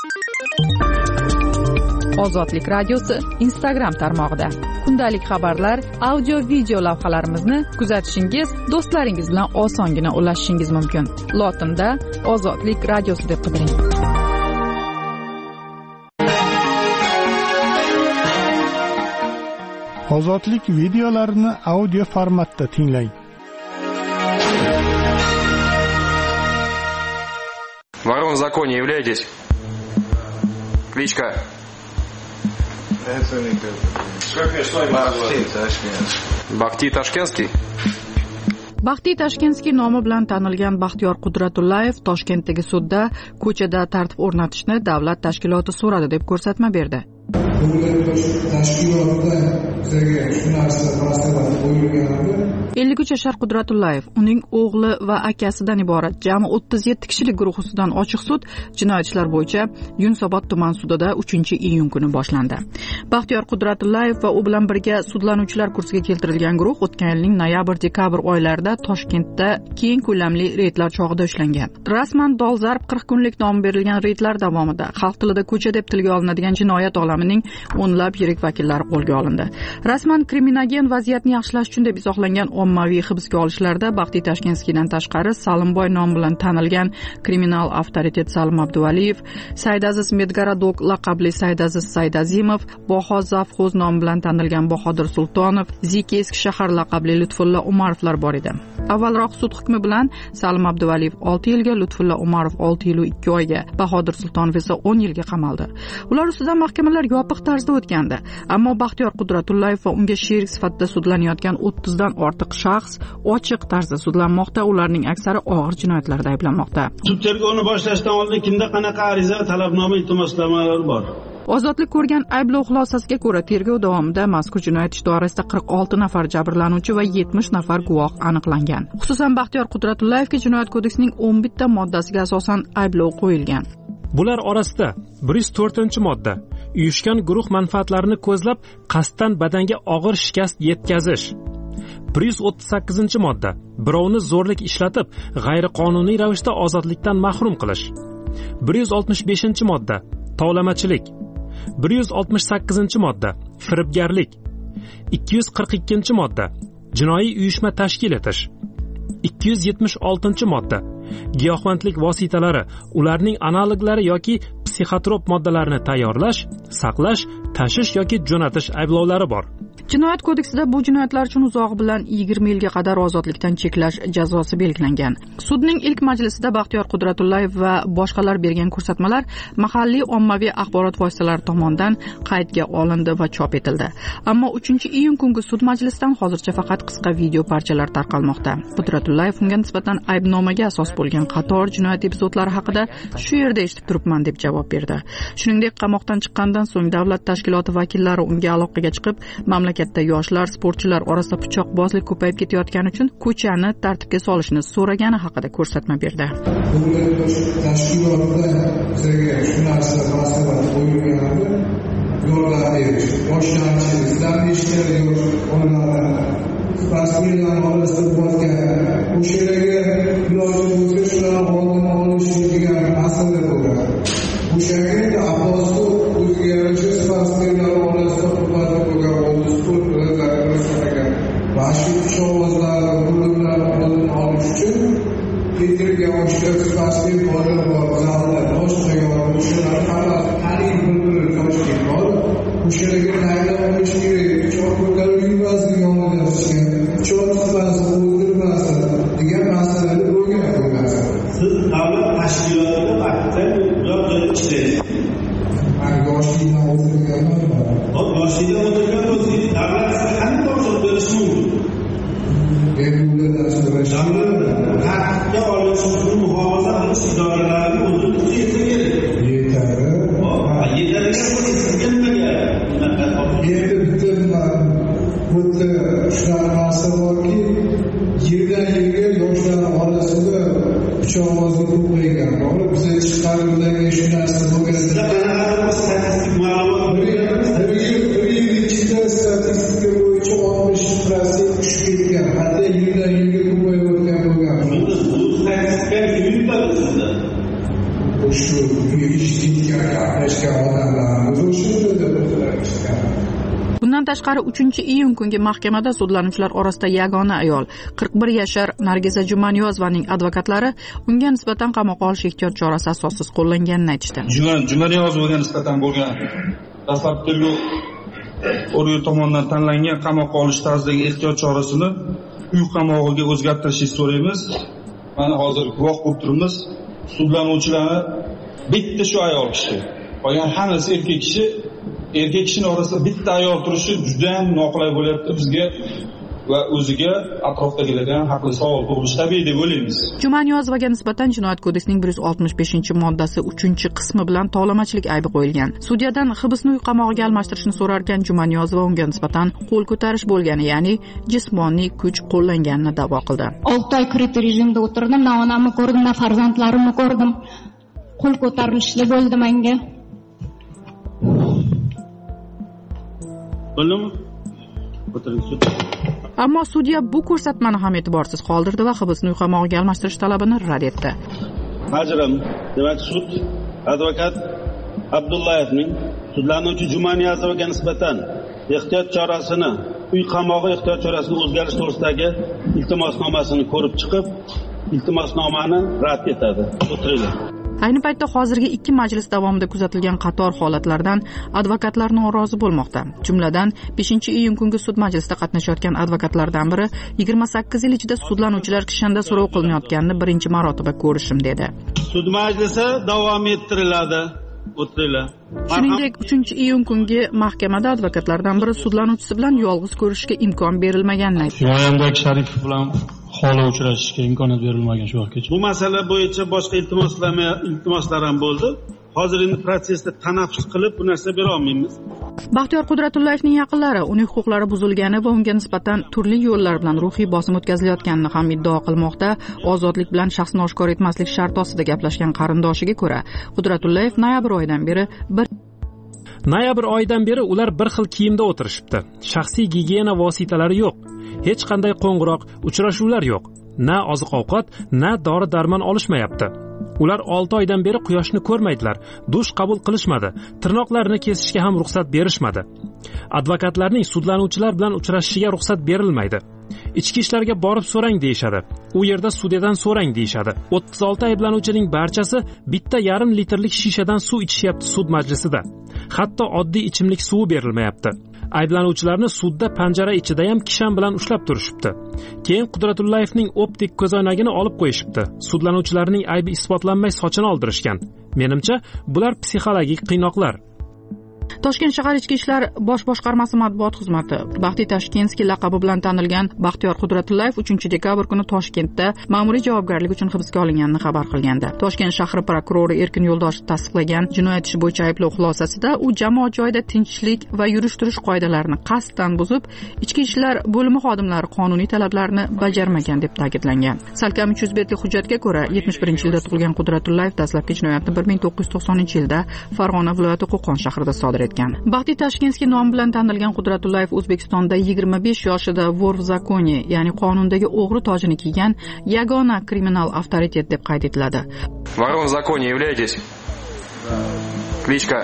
Ozodlik radiosi Instagram tarmog'ida kundalik xabarlar, audio video lavhalarimizni kuzatishingiz, do'stlaringiz bilan osongina ulashishingiz mumkin. Lotinda Ozodlik radiosi deb qidiring. Ozodlik videolarini audio formatda tinglang. Ворон в законе являетесь? Кличка? Бахти Tashkentskiy. Baxti Tashkentskiy nomi bilan tanilgan Baxtiyor Qudratullayev Toshkentdagi sudda ko'chada tartib o'rnatishni davlat tashkiloti so'radi deb ko'rsatma berdi. Tashkilotda bizga shu narsa masalan qo'yilgandi. 53 yashar Qudratullayev, uning o'g'li va akasidan iborat jami 37 kishilik guruh ustidan ochiq sud jinoyat ishlar bo'yicha Yunusobod tuman sudida 3-iyun kuni boshlandi. Baxtiyor Qudratullayev va u bilan birga sudlanuvchilar kursiga keltirilgan guruh o'tgan yilning noyabr-dekabr oylarida Toshkentda keng ko'lamli reydlar chog'ida ushlangan. Rasman dolzarb 40 kunlik nom berilgan reydlar davomida xalq tilida ko'cha deb tilga olinadigan jinoyat olamining o'nlab yirik vakillari qo'lga olindi. Rasman kriminogen vaziyatni yaxshilash uchun deb izohlangan ommaviy hibsga olishlarda Baxti Tashkentskiydan tashqari Salimboy nomi bilan tanilgan kriminal avtoritet Salim Abduvaliyev, Saydaziz Medgaradok laqabli Saydaziz Saydazimov, Boho Zavxo'z nomi bilan tanilgan Bahodir Sultonov, Ziki eski shahar laqabli Lutfulla Umarovlar bor edi. Avvalroq sud hukmi bilan Salim Abduvaliyev 6 yilga, Lutfulla Umarov 6 yil 2 oyga, Bahodir Sultonov esa 10 yilga qamaldi. Ular ustidan mahkamalar yopiq tarzda o'tgandi, ammo Baxtiyor Qudratullayev va unga sherik sifatida sudlanayotgan 30 dan ortiq shaxs ochiq tarzda sudlanmoqda, ularning aksari og'ir jinoyatlarda ayblanmoqda. Sud tergovini boshlashdan oldin kimda qanaqa ariza, talabnoma, iltimosnomalar bor? Ozodlik ko'rgan ayblov xulosasiga ko'ra, tergov davomida mazkur jinoyat ishi doirasida 46 nafar jabrlanuvchi va 70 nafar guvoh aniqlangan. Xususan Baxtiyor Qudratullayevga Jinoyat kodeksining 11 ta moddasiga asosan ayblov qo'yilgan. Bular orasida 104-modda uyushgan guruh manfaatlarini ko'zlab qasddan badanga og'ir shikast yetkazish. 138-modda birovni zo'rlik ishlatib g'ayriqonuniy ravishda ozodlikdan mahrum qilish. 165-modda tovlamachilik. 168-modda firibgarlik. 242-modda jinoiy uyushma tashkil etish. 276-modda giyohvandlik vositalari, ularning analoglari yoki psixotrop moddalarni tayyorlash, saqlash, tashish yoki jo'natish ayblovlari bor. Jinoyat kodeksida bu jinoyatlar uchun uzog'i bilan 20 yilga qadar ozodlikdan cheklash jazosi belgilangan. Sudning ilk majlisida Baxtiyor Qudratullayev va boshqalar bergan ko'rsatmalar mahalliy ommaviy axborot vositalari tomonidan qaydga olindi va chop etildi. Ammo 3-iyun kungi sud majlisidan hozircha faqat qisqa video parchalar tarqalmoqda. Qudratullayev unga nisbatan aybnomaga asos bo'lgan qator jinoyat epizodlari haqida shu yerda eshitib turibman deb javob berdi. Shuningdek, qamoqdan chiqqandan so'ng davlat tashkiloti vakillari unga aloqaga chiqib, mamlakatda yoshlar, sportchilar orasida pichoqbozlik ko'payib ketayotgani uchun ko'chani tartibga solishni so'ragani haqida ko'rsatma berdi. Tashkilotda bizga shu narsa masalan qo'yilgandi. Yordam berish, boshlanishi, izlanishlar yo'q, onalar pasportlar orasida bo'lgan o'sha yerga iloji bo'lsa shularni oldini olish degan masala bo'ladi. O'shanga asosi o'ziga yarasha pasportlar orasida bo'lgan oldi sport bilan zararlangan vahshiy pichoqbozlar, o'limlarni oldini olish uchun Peterga o'xshash pasport bozor bor, zallar, boshqa o'shalar hammasi tarixiy bir toshkent bor. O'shalarga tayyorlab olish kerak. Pichoqlar yuvazli yonilashgan, pichoq sifasi o'ldirmasin degan masalalar bo'lgan bo'lmasa. Siz davlat tashkilotida vaqtda uzoq joyda ishlaysiz. Men yoshlikdan o'tirganman. Yoshlikdan o'tirgan o'zingiz davlat sizga qanday boshliq berishi mumkin? Tartibga olish uchun muhofaza qilish idoralari o'zini kuchaytirsa kerak. Yetadi. Yetadigan bo'lsa sizga nimaga bitta shunaqa narsa borki, yildan yilga yoshlar orasida pichoqbozlik ko'paygan. To'g'ri, biz chiqarimdagi shu narsa bo'lgan. Sizda qanaqa statistik ma'lumot bir yil ichida hech kim odamlarni o'zi o'sha deb Bundan tashqari 3-iyun kungi mahkamada sudlanuvchilar orasida yagona ayol 41 yashar Nargiza Jumaniyozovaning advokatlari unga nisbatan qamoqqa olish ehtiyot chorasi asossiz qo'llanganini aytishdi. Jumaniyozovaga nisbatan bo'lgan dastlabki tergov organi tomonidan tanlangan qamoqqa olish tarzidagi ehtiyot chorasini uy qamog'iga o'zgartirishni so'raymiz. Mana hozir guvoh bo'lib turibmiz. Sudlanuvchilarni bitta shu ayol kishi, qolgan hammasi erkak kishi. Erkak kishining orasida bitta ayol turishi juda ham noqulay bo'lyapti bizga va o'ziga atrofdagilarga ham haqli savol tug'ilishi tabiiy deb o'ylaymiz. Jumaniyozovaga nisbatan Jinoyat kodeksining 165-moddasi 3-qismi bilan tovlamachilik aybi qo'yilgan. Sudyadan hibsni uy qamog'iga almashtirishni so'rarkan Jumaniyozova unga nisbatan qo'l ko'tarish bo'lgani, ya'ni jismoniy kuch qo'llanganini da'vo qildi. 6 oy kritik rejimda o'tirdim, na onamni ko'rdim, na farzandlarimni ko'rdim. Qo'l ko'tarilishli bo'ldi menga. Ammo sudya bu ko'rsatmani ham e'tiborsiz qoldirdi va hibsni uy qamog'iga almashtirish talabini rad etdi. Majrim, demak sud advokat Abdullayevning sudlanuvchi Jumaniyozovaga nisbatan ehtiyot chorasini, uy qamog'i ehtiyot chorasini o'zgarish to'g'risidagi iltimosnomasini ko'rib chiqib, iltimosnomani rad etadi. O'tiringlar. Ayni paytda hozirgi 2 majlis davomida kuzatilgan qator holatlardan advokatlar norozi bo'lmoqda. Jumladan 5-iyun kungi sud majlisida qatnashayotgan advokatlardan biri 28 yil ichida sudlanuvchilar kishanda so'rov qilinayotganini birinchi marotaba ko'rishim dedi. Sud majlisi davom ettiriladi. O'tiringlar. Shuningdek, 3-iyun kungi mahkamada advokatlardan biri sudlanuvchisi bilan yolg'iz ko'rishishga imkon berilmaganini aytdi. Yonimdagi Sharipov bilan xola uchrashishga imkoniyat berilmagan shu vaqtgacha. Bu masala bo'yicha boshqa iltimoslar ham bo'ldi. Hozir endi protsessda tanaffus qilib bu narsa bera olmaymiz. Baxtiyor Qudratullayevning yaqinlari uning huquqlari buzilgani va unga nisbatan turli yo'llar bilan ruhiy bosim o'tkazilayotganini ham iddao qilmoqda. Ozodlik bilan shaxsni oshkor etmaslik sharti ostida gaplashgan qarindoshiga ko'ra, Qudratullayev noyabr oyidan beri ular bir xil kiyimda o'tirishibdi. Shaxsiy gigiyena vositalari yo'q. Hech qanday qo'ng'iroq, uchrashuvlar yo'q. Na oziq-ovqat, na dori-darmon olishmayapti. Ular 6 oydan beri quyoshni ko'rmaydilar, dush qabul qilishmadi, tirnoqlarini kesishga ham ruxsat berishmadi. Advokatlarning sudlanuvchilar bilan uchrashishiga ruxsat berilmaydi. Ichki ishlarga borib so'rang deyishadi. U yerda sudyadan so'rang deyishadi. 36 ayblanuvchining barchasi bitta yarim litrlik shishadan suv ichishyapti sud majlisida. Hatto oddiy ichimlik suvi berilmayapti. Ayblanuvchilarni sudda panjara ichida ham kishan bilan ushlab turishibdi. Keyin Qudratullayevning optik ko'zoynagini olib qo'yishibdi. Sudlanuvchilarning aybi isbotlanmay sochini oldirishgan. Menimcha, bular psixologik qiynoqlar. Toshkent shahar ichki ishlar bosh boshqarmasi matbuot xizmati Baxtiy Tashkenskiy laqabi bilan tanilgan Baxtiyor Qudratullayev 3-dekabr kuni Toshkentda ma'muriy javobgarlik uchun hibsga olinganini xabar qilgandi. Toshkent shahri prokurori Erkin Yo'ldoshev tasdiqlagan jinoyat ishi bo'yicha ayblov xulosasida u jamoat joyida tinchlik va yurish-turish qoidalarini qasddan buzib, ichki ishlar bo'limi xodimlari qonuniy talablarni bajarmagan deb ta'kidlangan. Salkam 300 betlik hujjatga ko'ra 71-yilda tug'ilgan Qudratullayev dastlabki jinoyatni 1990-yilda Farg'ona viloyati Qo'qon shahrida sodir etgan. Baxtiy Tashkenskiy nomi bilan tanilgan Qudratullayev O'zbekistonda 25 yoshida vor v zakoni, ya'ni qonundagi o'g'ri tojini kiygan yagona kriminal avtoritet deb qayd etiladi. Вором в законе являетесь? Кличка?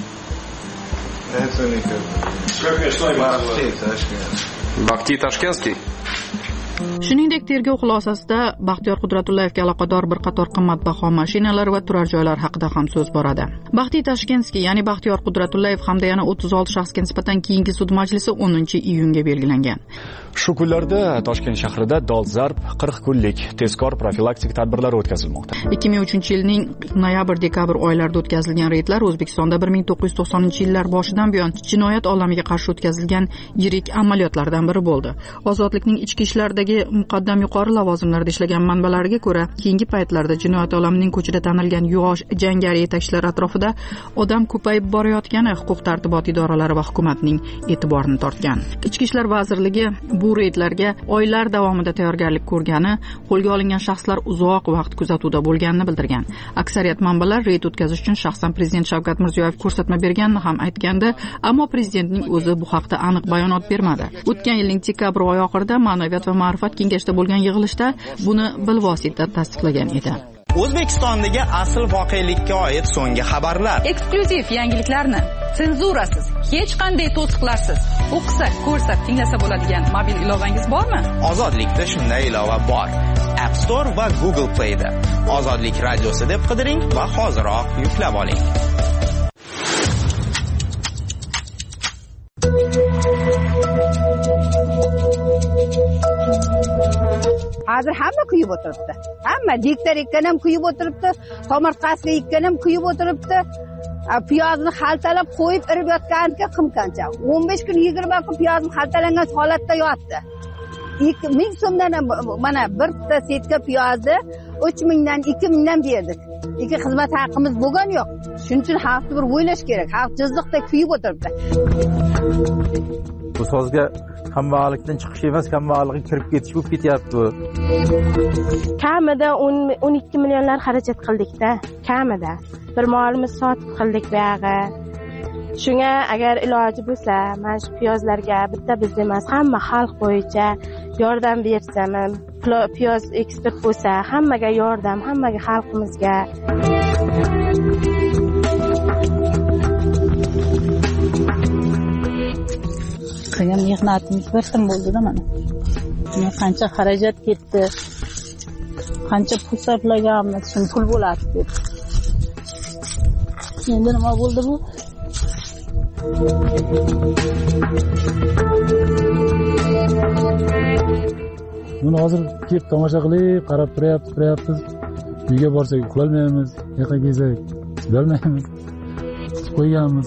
Baxtiy Tashkenskiy. Shuningdek, tergov xulosasida Baxtiyor Qudratullayevga aloqador bir qator qimmatbaho mashinalar va turar joylar haqida ham so'z boradi. Baxtiy Tashkenskiy, ya'ni Baxtiyor Qudratullayev hamda yana 36 shaxsga nisbatan keyingi sud majlisi 10-iyunga belgilangan. Shu kunlarda Toshkent shahrida dolzarb 40 kunlik tezkor profilaktik tadbirlar o'tkazilmoqda. 2003-yilning noyabr-dekabr oylarida o'tkazilgan reydlar O'zbekistonda 1990-yillar boshidan buyon jinoyat olamiga qarshi o'tkazilgan yirik amaliyotlardan biri bo'ldi. Ozodlikning ichki ishlardagi muqaddam yuqori lavozimlarda ishlagan manbalariga ko'ra, keyingi paytlarda jinoyat olamining ko'chida tanilgan yosh jangari yetakchilar atrofida odam ko'payib borayotgani huquq-tartibot idoralari va hukumatning e'tiborini tortgan. Ichki ishlar vazirligi bu reydlarga oylar davomida tayyorgarlik ko'rgani, qo'lga olingan shaxslar uzoq vaqt kuzatuvda bo'lganini bildirgan. Aksariyat manbalar reyd o'tkazish uchun shaxsan prezident Shavkat Mirziyoyev ko'rsatma berganini ham aytgandi, ammo prezidentning o'zi bu haqda aniq bayonot bermadi. O'tgan yilning dekabr oyi oxirida Ma'naviyat va ma'rifat kengashida bo'lgan yig'ilishda buni bilvosita tasdiqlagan edi. O'zbekistondagi asl voqelikka oid so'nggi xabarlar. Eksklyuziv yangiliklarni senzurasiz, hech qanday to'siqlarsiz o'qisak, ko'rsak, tinglasa bo'ladigan mobil ilovangiz bormi? Ozodlikda shunday ilova bor. App Store va Google Play'da. Ozodlik radiosi deb qidiring va hoziroq yuklab oling. Hozir hamma kuyib o'tiribdi. Hamma diktor ekkan ham kuyib o'tiribdi, tomorqasiga ekkan ham kuyib o'tiribdi. Piyozni xaltalab qo'yib irib yotganiga qimqancha. 15 kun 20 kun piyozni xaltalangan holatda yotdi. 2000 so'mdan mana bitta setka piyozni 3000 dan 2000 dan berdik. Ikki xizmat haqimiz bo'lgan yo'q. Shuning uchun xalqni bir o'ylash kerak. Xalq jizliqda kuyib o'tiribdi. Bu sozga kambag'allikdan chiqish emas, kambag'allikka kirib ketish bo'lib ketyapti. Kamida 12 millionlar xarajat qildik-da, kamida. Bir molimiz sotib qildik bu yog'i. Shunga agar iloji bo'lsa, mana shu piyozlarga bitta biz emas, hamma xalq bo'yicha yordam bersa, piyoz eksport bo'lsa, hammaga yordam, hammaga xalqimizga. Qilgan mehnatimiz bir tim bo'ldi-da mana. Qancha xarajat ketdi, qancha pul sarflaganmiz, shun pul bo'ladi deb. Endi nima bo'ldi bu? Buni hozir kelib tomosha qilib, qarab turayapmiz. Uyga borsak uxlolmaymiz, yoqqa kelsak bilmaymiz. Qo'yganmiz.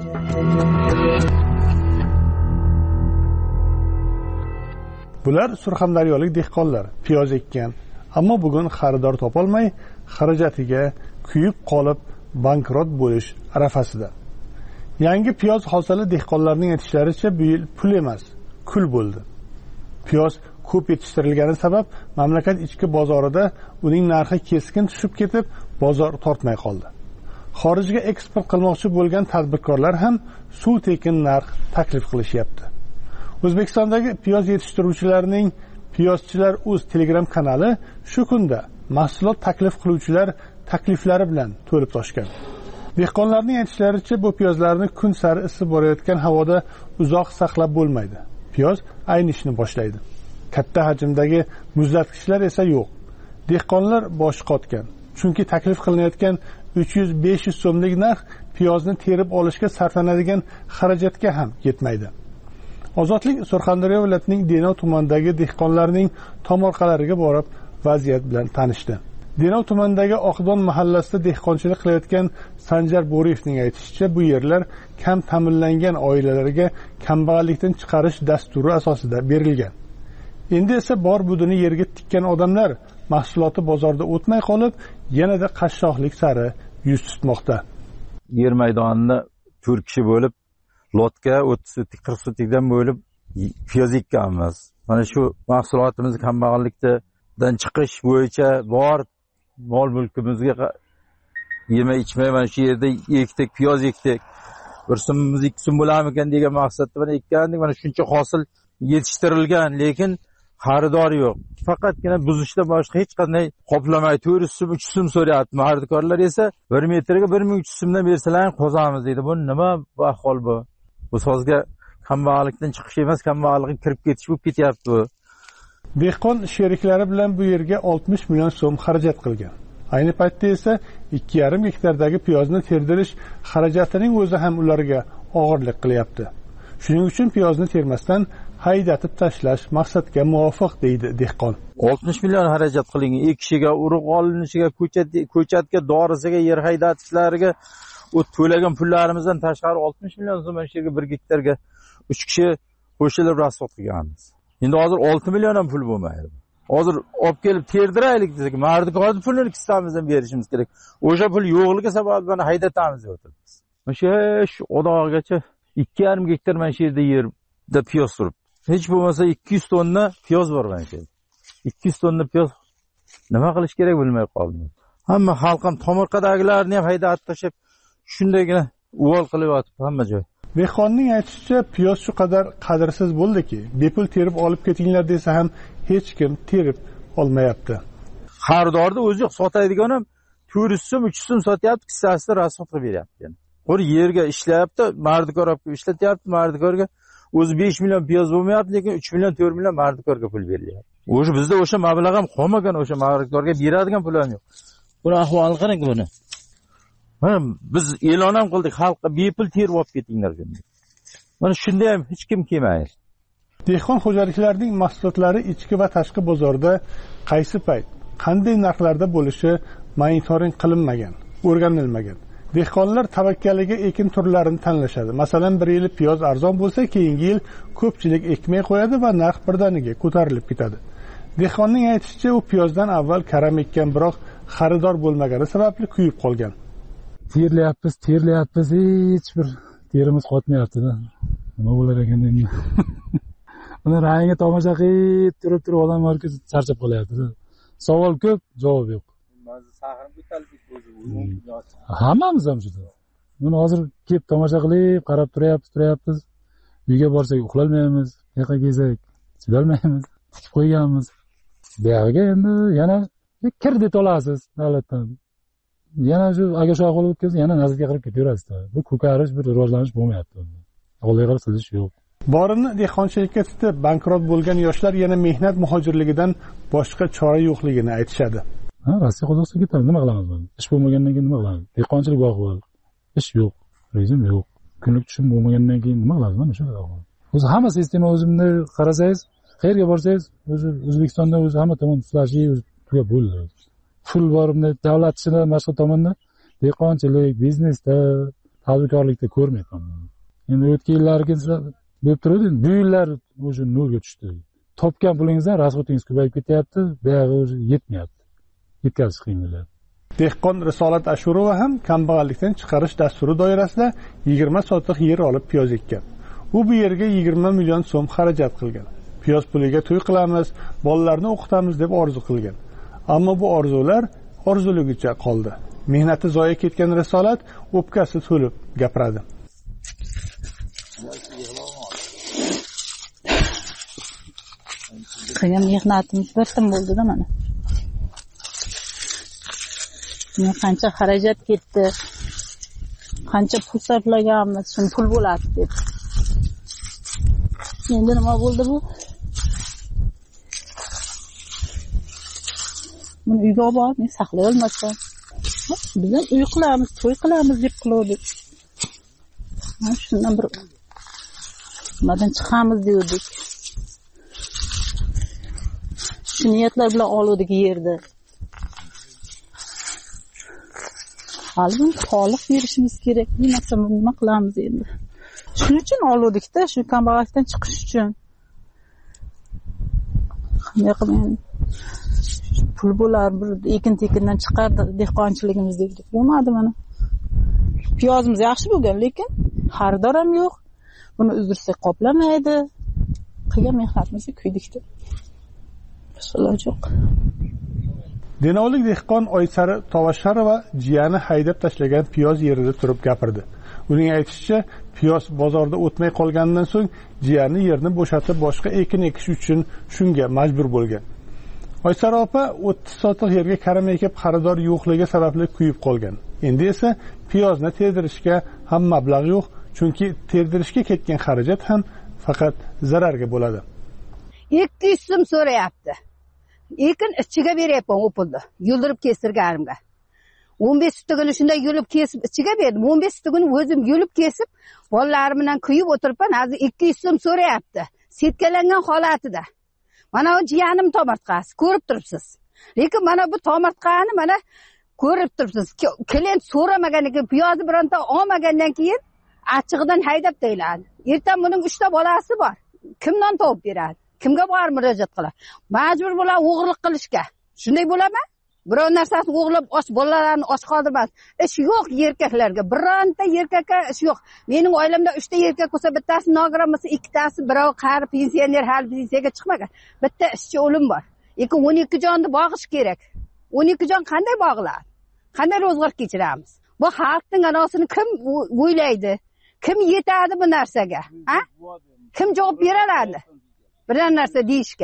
Bular surxondaryolik dehqonlar piyoz ekkan, ammo bugun xaridor topolmay, xarajatiga kuyib qolib bankrot bo'lish arafasida. Yangi piyoz hosili dehqonlarning aytishlaricha bu yil pul emas, kul bo'ldi. Piyoz ko'p yetishtirilgani sabab mamlakat ichki bozorida uning narxi keskin tushib ketib, bozor tortmay qoldi. Xorijga eksport qilmoqchi bo'lgan tadbirkorlar ham suv tekin narx taklif qilishyapti. O'zbekistondagi piyoz yetishtiruvchilarining Piyozchilar o'z Telegram kanali shu kunda mahsulot taklif qiluvchilar takliflari bilan to'lib toshgan. Dehqonlarning aytishlaricha, bu piyozlarni kun sari isib borayotgan havoda uzoq saqlab bo'lmaydi. Piyoz aynishni boshlaydi. Katta hajmdagi muzlatgichlar esa yo'q. Dehqonlar bosh qotgan. Chunki taklif qilinayotgan 300-500 so'mlik narx piyozni terib olishga sarflanadigan xarajatga ham yetmaydi. Ozodlik Surxondaryo viloyatining Denov tumanidagi dehqonlarning tomorqalariga borib vaziyat bilan tanishdi. Denov tumanidagi Oqdon mahallasida dehqonchilik qilayotgan Sanjar Bo'riyevning aytishicha, bu yerlar kam ta'minlangan oilalarga kambag'allikdan chiqarish dasturi asosida berilgan. Endi esa bor budini yerga tikkan odamlar mahsuloti bozorda o'tmay qolib, yanada qashshoqlik sari yuz tutmoqda. Yer maydonida 4 kishi bo'lib, lotka 30-40 sotikdan bo'lib piyoz ekkanmiz. Mana shu mahsulotimiz kambag'allikdan chiqish bo'yicha bor mol mulkimizga yema ichmay mana shu yerda ekdik, piyoz ekdik. Bir so'mimiz 2 so'm bo'larmikan degan maqsadda mana ekkandik. Mana shuncha hosil yetishtirilgan, lekin xaridor yo'q. Faqatgina buzishda boshqa hech qanday qoplamay 400 so'm, 300 so'm so'rayapti. Xaridorlar esa 1 metrga 1300 so'mdan bersalar qozamiz deydi. Bu nima bu ahvol bu? Bu sozga kambag'allikdan chiqish emas, kambag'allikka kirib ketish bo'lib ketyapti bu. Dehqon sheriklari bilan bu yerga 60 million so'm xarajat qilgan. Ayni paytda esa 2,5 hektardagi piyozni terdirish xarajatining o'zi ham ularga og'irlik qilyapti. Shuning uchun piyozni termasdan haydatib tashlash maqsadga muvofiq deydi dehqon. 60 million xarajat qilingan, ekishiga, urug' olinishiga, ko'chatga, dorisiga, yer haydatishlariga u to'lagan pullarimizdan tashqari 60 million so'm shu yerga 1 gektarga 3 kishi qo'shilib rasvot qilganmiz. Endi hozir 6 million ham pul bo'lmaydi. Hozir olib kelib terdiraylik desak, mardikorni pulini kistamizdan berishimiz kerak. O'sha pul yo'qligi sababli haydatamiz deb o'tiribmiz. Shu odog'igacha 2,5 gektar mana shu yerda yerda piyoz turibdi. Hech bo'lmasa 200 tonna piyoz bor mana shu yerda. 200 tonna piyoz nima qilish kerak bilmay qoldim. Hamma xalq ham tomorqadagilarni ham haydatib tashlab shundaygina uvol qilib yotibdi hamma joy. Dehqonning aytishicha, piyoz shu qadar qadrsiz bo'ldiki, bepul terib olib ketinglar desa ham hech kim terib olmayapti. Xaridorda o'zi yo'q, sotadigan ham 400 so'm, 300 so'm sotyapti, kissasida rasxod qilib beryapti. Yani. Qo'ri yerga ishlayapti, mardikor olib ishlatyapti, mardikorga o'zi 5 million piyoz bo'lmayapti, lekin 3 million, 4 million mardikorga pul berilyapti. O'sha bizda o'sha mablag' ham qolmagan, o'sha mardikorga beradigan pul ham yo'q. Buni ahvoli qarang buni. Mana biz e'lon ham qildik, xalqqa bepul terib olib ketinglar dedi. Mana shunda ham hech kim kelmaydi. Dehqon xo'jaliklarining mahsulotlari ichki va tashqi bozorda qaysi payt, qanday narxlarda bo'lishi monitoring qilinmagan, o'rganilmagan. Dehqonlar tavakkaliga ekin turlarini tanlashadi. Masalan, bir yil piyoz arzon bo'lsa, keyingi yil ko'pchilik ekmay qo'yadi va narx birdaniga ko'tarilib ketadi. Dehqonning aytishicha, u piyozdan avval karam ekkan, biroq xaridor bo'lmagani sababli kuyib qolgan. Terlayapmiz, hech bir terimiz qotmayapti-da. Nima bo'lar ekan endi? Buni rangiga tomosha qilib turib odamlarga charchab qolyapti-da. Savol ko'p, javob yo'q. Hammamiz ham juda. Buni hozir kelib tomosha qilib, qarab turayapmiz. Uyga borsak uxlolmaymiz, yoqqa kelsak chidolmaymiz, tikib qo'yganmiz. Buyoqqa endi yana kredit olasiz davlatdan. Yana shu agashoq olib o'tkazib, yana nazarga qilib ketaverasiz. Bu ko'karish, bir rivojlanish bo'lmayapti. Oldiga qarab sizish yo'q. Borini dehqonchilikka tutib bankrot bo'lgan yoshlar yana mehnat muhojirligidan boshqa chora yo'qligini aytishadi. Ha, Rossiya Qozog'istonga ketamiz, nima qilamiz buni? Ish bo'lmagandan keyin nima qilamiz? Dehqonchilik bor, ish yo'q, rejim yo'q. Kunlik tushum bo'lmagandan keyin nima qilamiz mana shu holat. O'zi hamma sistema o'zimni qarasangiz, qayerga borsangiz, o'zi O'zbekistonda o'zi hamma tomon flashiy tugab bo'ldi. Pul boribdi, davlat ishidan boshqa tomonda dehqonchilik, biznesda, tadbirkorlikda ko'rmayman. Endi o'tgan yillarga bo'lib turadi, bu yillar o'sha nolga tushdi. Topgan pulingizdan rasxodingiz ko'payib ketyapti, buyog'i o'zi yetmayapti. Yetkazish qiyin bo'ladi. Dehqon Risolat Ashurova ham kambag'allikdan chiqarish dasturi doirasida 20 sotix yer olib piyoz ekkan. U bu yerga 20 million so'm xarajat qilgan. Piyoz puliga to'y qilamiz, bolalarni o'qitamiz deb orzu qilgan. Ammo bu orzular orzuligicha qoldi. Mehnati zoya ketgan Risolat o'pkasi to'lib gapiradi. Qilgan mehnatimiz bir tim bo'ldi-da mana. Men qancha xarajat ketdi, qancha pul sarflaganmiz, shun pul bo'ladi deb. Endi nima bo'ldi bu? Buni uyga olib borib, men saqlay olmasam. Biz ham uy qilamiz, to'y qilamiz deb qildik. Mana shundan bir nimadan chiqamiz dedik. Shu niyatlar bilan oldik yerda. Albatta soliq berishimiz kerak. Bo'lmasa nima qilamiz endi? Shuning uchun oldik-da, shu kambag'allikdan chiqish uchun. Qanday qilib pul bo'lar, bir ekin-tekindan chiqardi dehqonchiligimiz dedik. Bo'lmadi mana. Piyozimiz yaxshi bo'lgan, lekin xaridor ham yo'q. Buni uzdirsak qoplamaydi. Qilgan mehnatimizni kuydik-da. Boshqa yo'q. Denovlik dehqon Oysari Tovasharova jiyani haydab tashlagan piyoz yerida turib gapirdi. Uning aytishicha, piyoz bozorda o'tmay qolgandan so'ng jiyani yerni bo'shatib boshqa ekin ekish uchun shunga majbur bo'lgan. Oysara opa 30 sotix yerga karam ekib xaridor yo'qligi sababli kuyib qolgan. Endi esa piyozni terdirishga ham mablag' yo'q, chunki terdirishga ketgan xarajat ham faqat zararga bo'ladi. 200 so'm so'rayapti. Ekin ichiga beryapman u pulni. Yuldirib kestirganimga. 15 sutugini shunday yulib kesib ichiga berdim. 15 sutugini o'zim yulib kesib, bolalarim bilan kuyib o'tiribman. Hozir 200 so'm so'rayapti. Setkalangan holatida. Mana o jiyanim tomortqasi, ko'rib turibsiz. Lekin mana bu tomortqani mana ko'rib turibsiz. Klient so'ramagan ekan, piyozni bironta olmagandan keyin achchig'idan haydab tayladi. Ertaga buning 3 ta bolasi bor. Kimdan topib beradi? Kimga borib murojaat qiladi? Majbur bo'ladi o'g'irlik qilishga. Shunday bo'ladimi? Biror narsasini o'g'irlab bolalarni och qoldirmas. Ish yo'q erkaklarga. Bironta erkakka ish yo'q. Mening oilamda 3 ta erkak bo'lsa, bittasi nogiron bo'lsa, ikkitasi birov qari pensioner, hali pensiyaga chiqmagan. Bitta ishchi o'lim bor. Lekin 12 jonni bog'ish kerak. 12 jon qanday bog'iladi? Qanday ro'zg'or kechiramiz? Bu xalqning anosini kim o'ylaydi? Kim yetadi bu narsaga? Ha? Kim javob bera oladi? Biror narsa deyishga.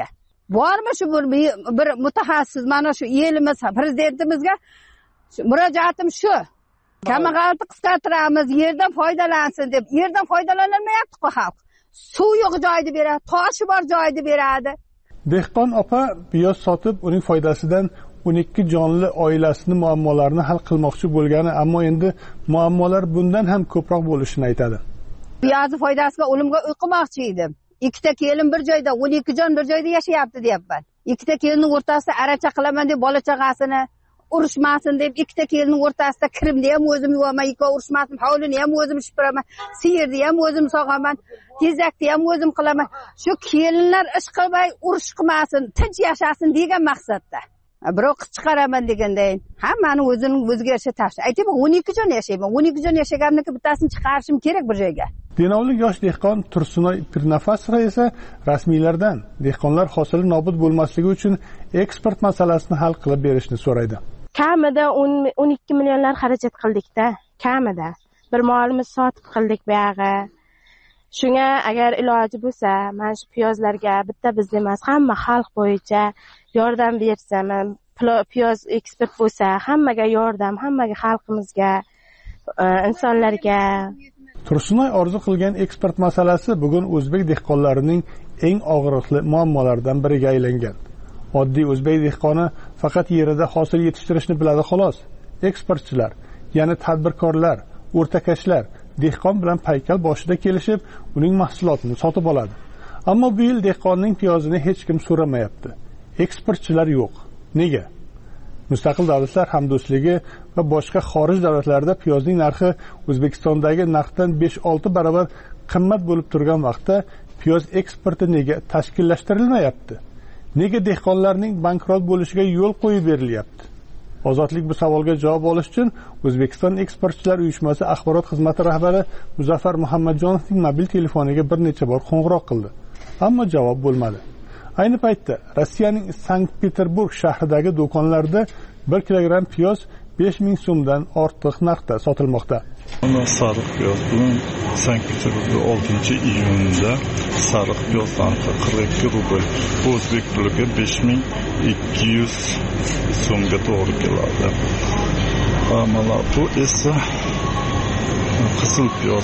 bormi shu bir mutaxassis mana shu elimiz prezidentimizga murojaatim shu. Kambag'allikni qisqartiramiz, yerdan foydalansin deb. Yerdan foydalanilmayapti-ku xalq. Suv yo'q joyda beradi, toshi bor joyda beradi. Dehqon opa piyoz sotib, uning foydasidan 12 jonli oilasini muammolarini hal qilmoqchi bo'lgani, ammo endi muammolar bundan ham ko'proq bo'lishini aytadi. Piyozni foydasiga o'limga uy qilmoqchi edim. Ikkita kelin bir joyda, 12 jon bir joyda yashayapti deyapman. Ikkita kelinning o'rtasida aracha qilaman deb bola chaqasini urushmasin deb ikkita kelinning o'rtasida kirimni ham o'zim yuvaman, ikkovi urushmasin, hovlini ham o'zim shipiraman, siyirni ham o'zim sog'aman, tezakni ham o'zim qilaman. Shu kelinlar ish qilmay urush qilmasin, tinch yashasin degan maqsadda. Birov qiz chiqaraman degandan hammani o'zining o'ziga yarasha tashla. Aytayman 12 jon yashayman. 12 jon yashaganimni bittasini chiqarishim kerak bir joyga. Denovlik yosh dehqon Tursunoy Pirnafasova esa rasmiylardan dehqonlar hosili nobud bo'lmasligi uchun eksport masalasini hal qilib berishni so'raydi. Kamida 12 millionlar xarajat qildik-da, kamida. Bir molimiz sotib qildik bu yog'i. Shunga agar iloji bo'lsa, mana shu piyozlarga bitta biz emas, hamma xalq bo'yicha yordam bersa, piyoz eksport bo'lsa, hammaga yordam, hammaga xalqimizga, insonlarga. Tursunoy orzu qilgan eksport masalasi bugun o'zbek dehqonlarining eng og'riqli muammolaridan biriga aylangan. Oddiy o'zbek dehqoni faqat yerida hosil yetishtirishni biladi xolos. Eksportchilar, ya'ni tadbirkorlar, o'rtakashlar dehqon bilan paykal boshida kelishib, uning mahsulotini sotib oladi. Ammo bu yil dehqonning piyozini hech kim so'ramayapti. Eksportchilar yo'q. Nega? Mustaqil davlatlar hamdo'stligi va boshqa xorij davlatlarida piyozning narxi O'zbekistondagi narxdan 5-6 barobar qimmat bo'lib turgan vaqtda piyoz eksporti nega tashkillashtirilmayapti? Nega dehqonlarning bankrot bo'lishiga yo'l qo'yib berilyapti? Ozodlik bu savolga javob olish uchun O'zbekiston eksportchilar uyushmasi axborot xizmati rahbari Muzaffar Muhammadjonovning mobil telefoniga bir necha bor qo'ng'iroq qildi. Ammo javob bo'lmadi. Ayni paytda Rossiyaning Sankt-Peterburg shahridagi do'konlarda 1 kilogramm piyoz 5000 so'mdan ortiq narxda sotilmoqda. Sariq piyoz bilan Sankt-Peterburgda 6-iyunda sariq piyoz narxi 42 rubl, o'zbek puliga 5200 so'mga to'g'ri keladi. Mana bu esa qizil piyoz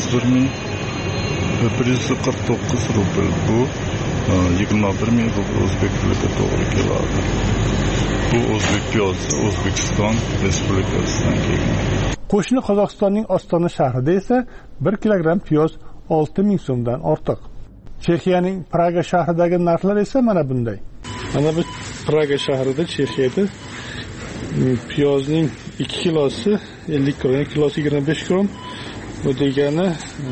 1149 rubl, bu 21000 rubl o'zbek puliga to'g'ri keladi. Bu o'zbek piyozi O'zbekiston Respublikasidan kelgan. Qo'shni Qozog'istonning Ostona shahrida esa 1 kilogramm piyoz 6000 so'mdan ortiq. Chexiyaning Praga shahridagi narxlar esa mana bunday. Mana bu Praga shahrida, Chexiyada piyozning 2 kilosi 50 kron, 1 kilosi 25 kron. Bu degani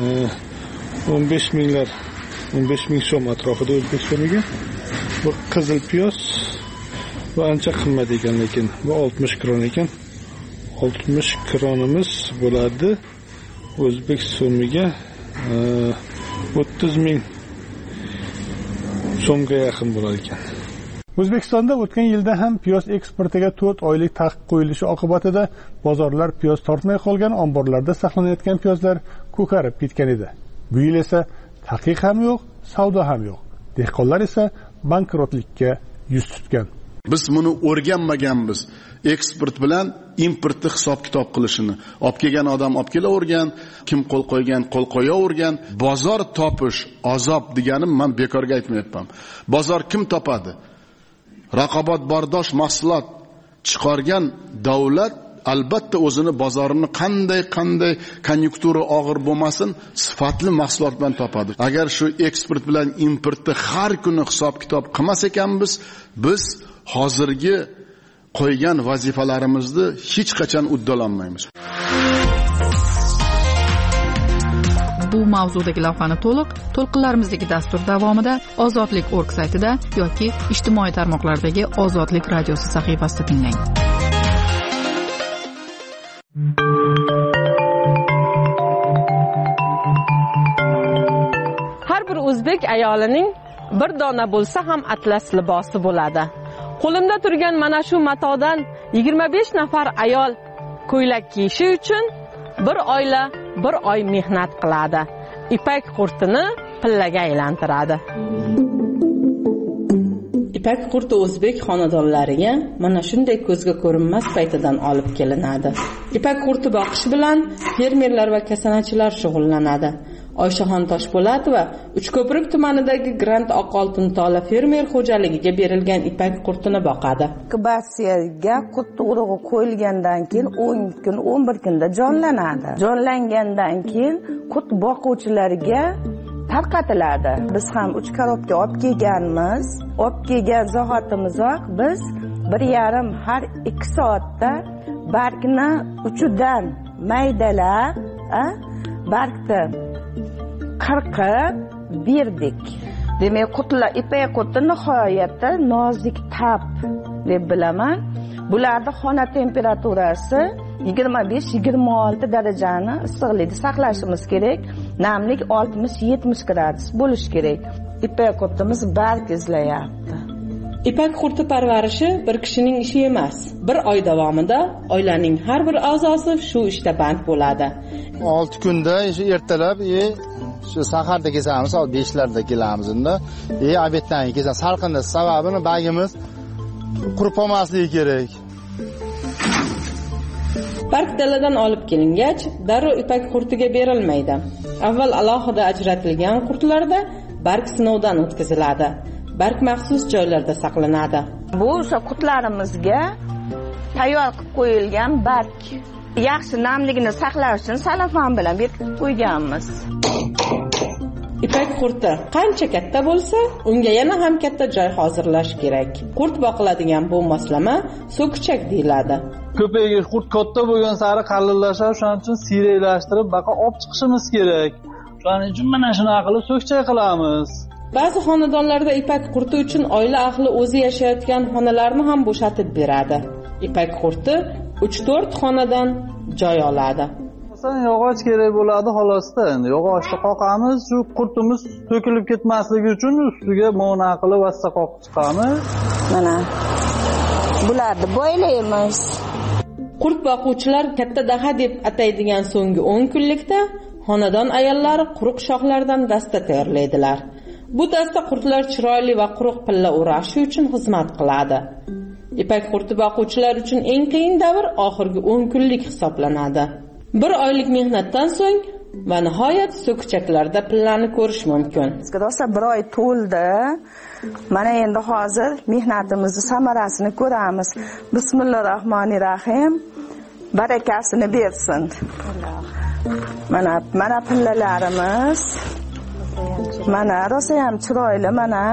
15 ming so'm atrofida O'zbekistonga. Bu qizil piyoz va ancha qimmat ekan, lekin bu 60 kron ekan. 60 kronimiz bo'ladi o'zbek so'miga 30 ming so'mga yaqin bo'lar ekan. O'zbekistonda o'tgan yilda ham piyoz eksportiga 4 oylik taqiq qo'yilishi oqibatida bozorlar piyoz tortmay qolgan, omborlarda saqlanayotgan piyozlar ko'karib ketgan edi. Bu yil esa taqiq ham yo'q, savdo ham yo'q. Dehqonlar esa bankrotlikka yuz tutgan. Biz buni o'rganmaganmiz. Eksport bilan importni hisob-kitob qilishini. Olib kelgan odam olib kelavergan, kim qo'l qo'ygan, qo'l qo'yavergan. Bozor topish azob deganim men bekorga aytmayapman. Bozor kim topadi? Raqobatbardosh mahsulot chiqargan davlat albatta o'zini bozorini qanday konjunktura og'ir bo'lmasin, sifatli mahsulot bilan topadi. Agar shu eksport bilan importni har kuni hisob-kitob qilmas ekanmiz, biz hozirgi qo'ygan vazifalarimizni hech qachon uddalanmaymiz. Bu mavzudagi lavhani to'lqinlarimizdagi dastur davomida Ozodlik.org saytida yoki ijtimoiy tarmoqlardagi Ozodlik radiosi sahifasida tinglang. Har bir o'zbek ayolining bir dona bo'lsa ham atlas libosi bo'ladi. Qo'limda turgan mana shu matodan 25 nafar ayol ko'ylak kiyishi uchun bir oila bir oy mehnat qiladi. Ipak qurtini pillaga aylantiradi. Ipak qurti o'zbek xonadonlariga mana shunday ko'zga ko'rinmas paytidan olib kelinadi. Ipak qurti boqish bilan fermerlar va kasanachilar shug'ullanadi. Oyshaxon Toshpo'latova Uchko'prik tumanidagi Grant Oqoltin tola fermer xo'jaligiga berilgan ipak qurtini boqadi. Inkubatsiyaga qurt urug'i qo'yilgandan keyin 10 kun, 11 kunda jonlanadi. Jonlangandan keyin qurt boquvchilarga tarqatiladi. Biz ham 3 korobka olib kelganmiz. Olib kelgan zahotimizoq biz 1,5 har 2 soatda bargni uchidan maydalab, bargni qirqib berdik. Demak, qurtlar ipak qurti nihoyatda nozik tab deb bilaman. Bularda xona temperaturasi 25-26 darajani issiqlikda saqlashimiz kerak. Namlik 60-70 gradus bo'lish kerak. Ipak qurtimiz barg izlayapti. Ipak qurti parvarishi bir kishining ishi emas. Bir oy davomida oilaning har bir a'zosi shu ishda band bo'ladi. 6 kunda ertalab shu saharda kesamiz, soat 5larda kelamiz unda. Obeddan keyin salqinda sababini bagimiz qurib qolmasligi kerak. Barg daladan olib kelingach, darrov ipak qurtiga berilmaydi. Avval alohida ajratilgan qurtlarda barg sinovdan o'tkaziladi. Barg maxsus joylarda saqlanadi. Bu o'sha qurtlarimizga tayyor qilib qo'yilgan barg. Yaxshi namligini saqlash uchun salafan bilan berkitib qo'yganmiz. Ipak qurti qancha katta bo'lsa, unga yana ham katta joy hozirlash kerak. Qurt boqiladigan bu moslama so'kichak deyiladi. Ko'payga qurt katta bo'lgan sari qalillashadi, shuning uchun siyraylashtirib baqa olib chiqishimiz kerak. Shuning uchun mana shunaqa qilib so'kichak qilamiz. Ba'zi xonadonlarda ipak qurti uchun oila ahli o'zi yashayotgan xonalarni ham bo'shatib beradi. Ipak qurti 3-4 xonadan joy oladi. Yog'och kerak bo'ladi xolosda. Endi yog'ochni qoqamiz, shu qurtimiz to'kilib ketmasligi uchun ustiga mona qilib vassa qoqib chiqamiz. Mana bularni bo'ylaymiz. Qurt boquvchilar katta daha deb ataydigan so'nggi 10 kunlikda xonadon ayollari quruq shoxlardan dasta tayyorlaydilar. Bu dasta qurtlar chiroyli va quruq pilla o'rashi uchun xizmat qiladi. Ipak qurti boquvchilar uchun eng qiyin davr oxirgi 10 kunlik hisoblanadi. 1 oylik mehnatdan so'ng va nihoyat so'kichaklarda pillani ko'rish mumkin. Rosa 1 oy to'ldi. Mana endi hozir mehnatimizning samarasini ko'ramiz. Bismillahirrohmanirrohim. Barakasini bersin. Mana pillalarimiz. Mana rosa ham chiroyli, mana.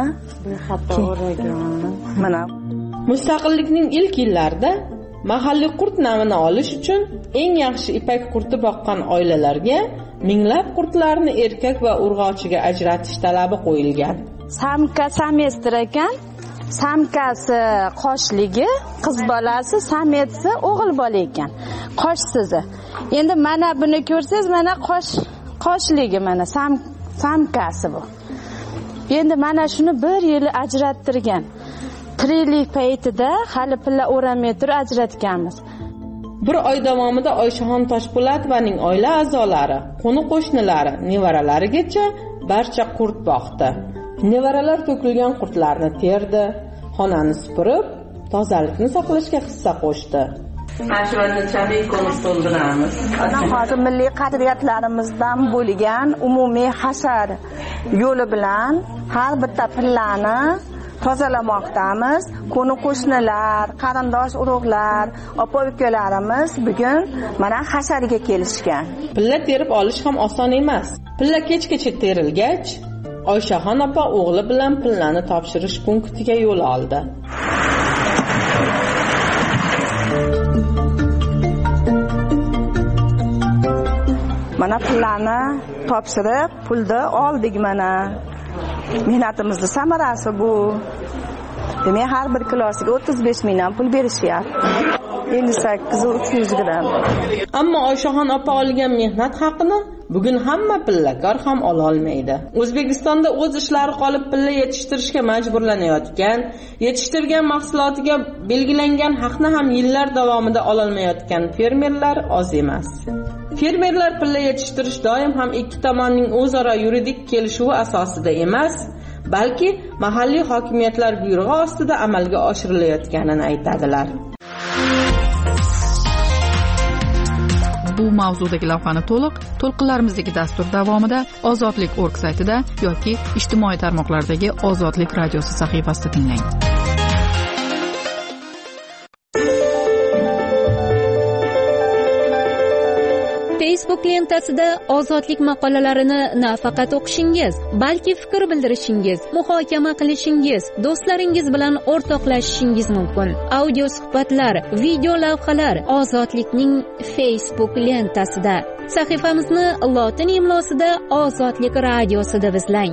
Mana Mustaqillikning ilk yillarida mahalliy qurt namini olish uchun eng yaxshi ipak qurti boqqan oilalarga minglab qurtlarni erkak va urg'ochiga ajratish talabi qo'yilgan. Samka samestr ekan. Samkasi qoshligi, qiz bolasi, sametsi o'g'il bola ekan. Qoshsizi. Endi mana buni ko'rsangiz, mana qoshligi mana samkasi bu. Endi mana shuni 1 yil ajrattirgan. Tiriklik paytida hali pilla o'ramay turib ajratganmiz. 1 oy davomida Oyshaxon Toshpo'latovaning oila a'zolari, qo'ni-qo'shnilari, nevaralarigacha barcha qurt boqdi. Nevaralar to'kilgan qurtlarni terdi, xonani supurib, tozalikni saqlashga hissa qo'shdi. Ashurada tabiiy ko'mir to'ldiramiz. Hozir milliy qadriyatlarimizdan bo'lgan umumiy hashar yo'li bilan har bitta pillani tozalamoqdamiz. Qo'ni-qo'shnilar, qarindosh urug'lar, opa-ukalarimiz bugun mana hashariga kelishgan. Pilla terib olish ham oson emas. Pilla kechgacha terilgach, Oyshaxon opa o'g'li bilan pillani topshirish punktiga yo'l oldi. Mana pillani topshirib, pulni oldik mana. Mehnatimizning samarasi bu. Demak, har bir kilosiga 35 mingdan pul berishyapti. 58-300 gram. Ammo Oyshaxon opa olgan mehnat haqini bugun hamma pillakor ham ola olmaydi. O'zbekistonda o'z ishlari qolib pilla yetishtirishga majburlanayotgan, yetishtirgan mahsulotiga belgilangan haqni ham yillar davomida ola olmayotgan fermerlar oz emas. Fermerlar pilla yetishtirish doim ham ikki tomonning o'zaro yuridik kelishuvi asosida emas, balki mahalliy hokimiyatlar buyrug'i ostida amalga oshirilayotganini aytadilar. Bu mavzudagi lavhani to'lqinlarimizdagi dastur davomida ozodlik.org saytida yoki ijtimoiy tarmoqlardagi Ozodlik radiosi sahifasida tinglang. Facebook lentasida ozodlik maqolalarini nafaqat o'qishingiz, balki fikr bildirishingiz, muhokama qilishingiz, do'stlaringiz bilan o'rtoqlashishingiz mumkin. Audio suhbatlar, video lavhalar Ozodlikning Facebook lentasida. Sahifamizni lotin imlosida Ozodlik radiosi deb izlang.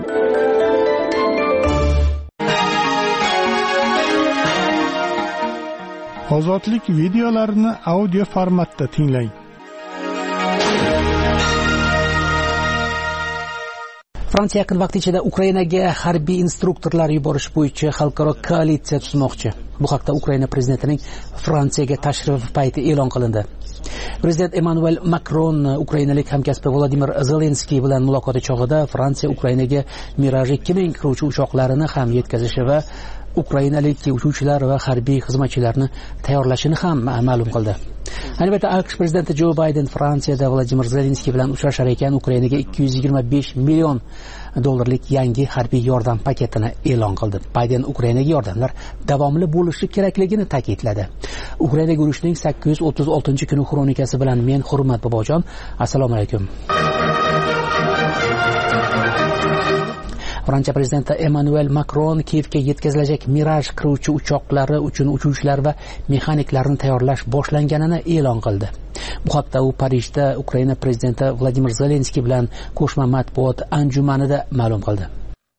Ozodlik videolarini audio formatda tinglang. Fransiya yaqin vaqt ichida Ukrainaga harbiy instruktorlar yuborish bo'yicha xalqaro koalitsiya tuzmoqchi. Bu haqda Ukraina prezidentining Fransiyaga tashrifi payti e'lon qilindi. Prezident Emmanuel Macron ukrainalik hamkasbi Vladimir Zelenskiy bilan muloqoti chog'ida Fransiya Ukrainaga Mirage 2000 qiruvchi uchoqlarini ham yetkazishi va ukrainalik uchuvchilar va harbiy xizmatchilarni tayyorlashini ham ma'lum qildi. Ayni paytda AQSh prezidenti Jo Bayden Fransiyada Vladimir Zelenskiy bilan uchrashar ekan, Ukrainaga 225 million dollarlik yangi harbiy yordam paketini e'lon qildi. Bayden Ukrainaga yordamlar davomli bo'lishi kerakligini ta'kidladi. Ukrainaga urushning 836-kuni xronikasi bilan men Hurmat Bobojon. Assalomu alaykum. Fransiya prezidenti Emmanuel Macron Kiyevga yetkazilajak Mirage qiruvchi uchoqlari uchun uchuvchilar va mexaniklarni tayyorlash boshlanganini e'lon qildi. Bu haqda u Parijda Ukraina prezidenti Vladimir Zelenskiy bilan qo'shma matbuot anjumanida ma'lum qildi.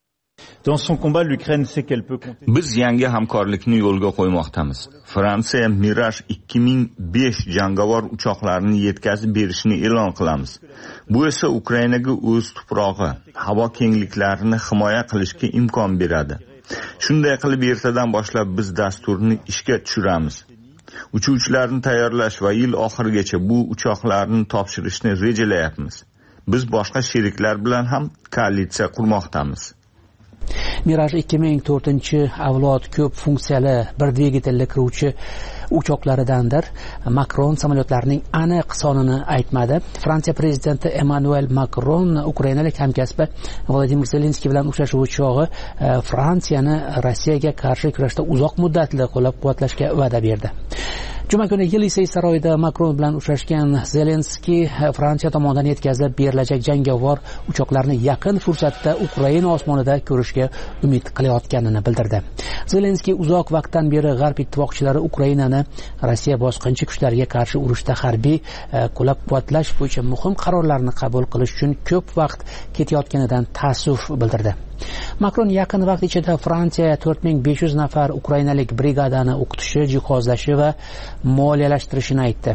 Biz yangi hamkorlikni yo'lga qo'ymoqdamiz. Fransiya Mirage 2005 jangovar uchoqlarini yetkazib berishini e'lon qilamiz. Bu esa Ukrainaga o'z tuprog'i, havo kengliklarini himoya qilishga imkon beradi. Shunday qilib ertadan boshlab biz dasturni ishga tushiramiz. Uchuvchilarni tayyorlash va yil oxirigacha bu uchoqlarni topshirishni rejalayapmiz. Biz boshqa sheriklar bilan ham koalitsiya qurmoqdamiz. Mirage 2004-avlod ko'p funksiyali bir dvigatelli qiruvchi uchoqlaridandir. Macron samolyotlarining aniq sonini aytmadi. Fransiya prezidenti Emmanuel Macron ukrainalik hamkasbi Vladimir Zelenskiy bilan uchrashuv chog'i Fransiyani Rossiyaga qarshi kurashda uzoq muddatli qo'llab-quvvatlashga va'da berdi. Juma kuni Yelisey saroyida Macron bilan uchrashgan Zelenskiy Fransiya tomonidan yetkazilib berilajak jangovar uchoqlarni yaqin fursatda Ukraina osmonida ko'rishga umid qilayotganini bildirdi. Zelenskiy uzoq vaqtdan beri G'arb ittifoqchilari Ukrainani Rossiya bosqinchi kuchlariga qarshi urushda harbiy qo'llab-quvvatlash bo'yicha muhim qarorlarni qabul qilish uchun ko'p vaqt ketayotganidan ta'assuf bildirdi. Macron yaqin vaqt ichida Fransiya 4500 nafar ukrainalik brigadani o'qitishi, jihozlashi va moliyalashtirishini aytdi.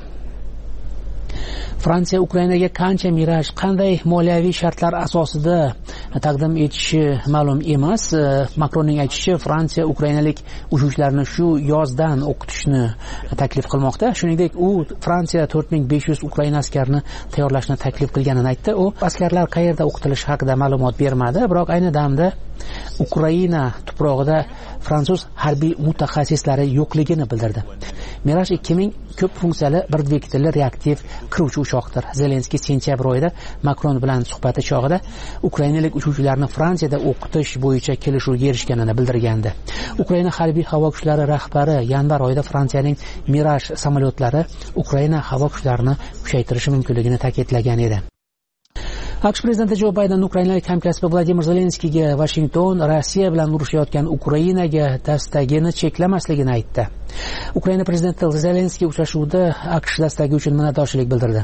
Fransiya Ukrainaga qancha Mirage, qanday moliyaviy shartlar asosida taqdim etishi ma'lum emas. Macronning aytishicha, Fransiya ukrainalik uchuvchilarni shu yozdan o'qitishni taklif qilmoqda. Shuningdek, u Fransiya 4500 Ukraina askarini tayyorlashni taklif qilganini aytdi. U askarlar qayerda o'qitilishi haqida ma'lumot bermadi, biroq ayni damda Ukraina tuprog'ida fransuz harbiy mutaxassislari yo'qligini bildirdi. Mirage 2000 ko'p funksiyali bir dvigatelli reaktiv qiruvchi uchoqdir. Zelenskiy sentyabr oyida Macron bilan suhbati chog'ida ukrainalik uchuvchilarni Fransiyada o'qitish bo'yicha kelishuvga erishganini bildirgandi. Ukraina harbiy havo kuchlari rahbari yanvar oyida Fransiyaning Mirage samolyotlari Ukraina havo kuchlarini kuchaytirishi mumkinligini ta'kidlagan edi. AQSh prezidenti Jo Bayden ukrainalik hamkasbi Vladimir Zelenskiyga Washington Rossiya bilan urushayotgan Ukrainaga dastagini cheklamasligini aytdi. Ukraina prezidenti Zelenskiy uchrashuvda AQSh dastagi uchun minnatdorchilik bildirdi.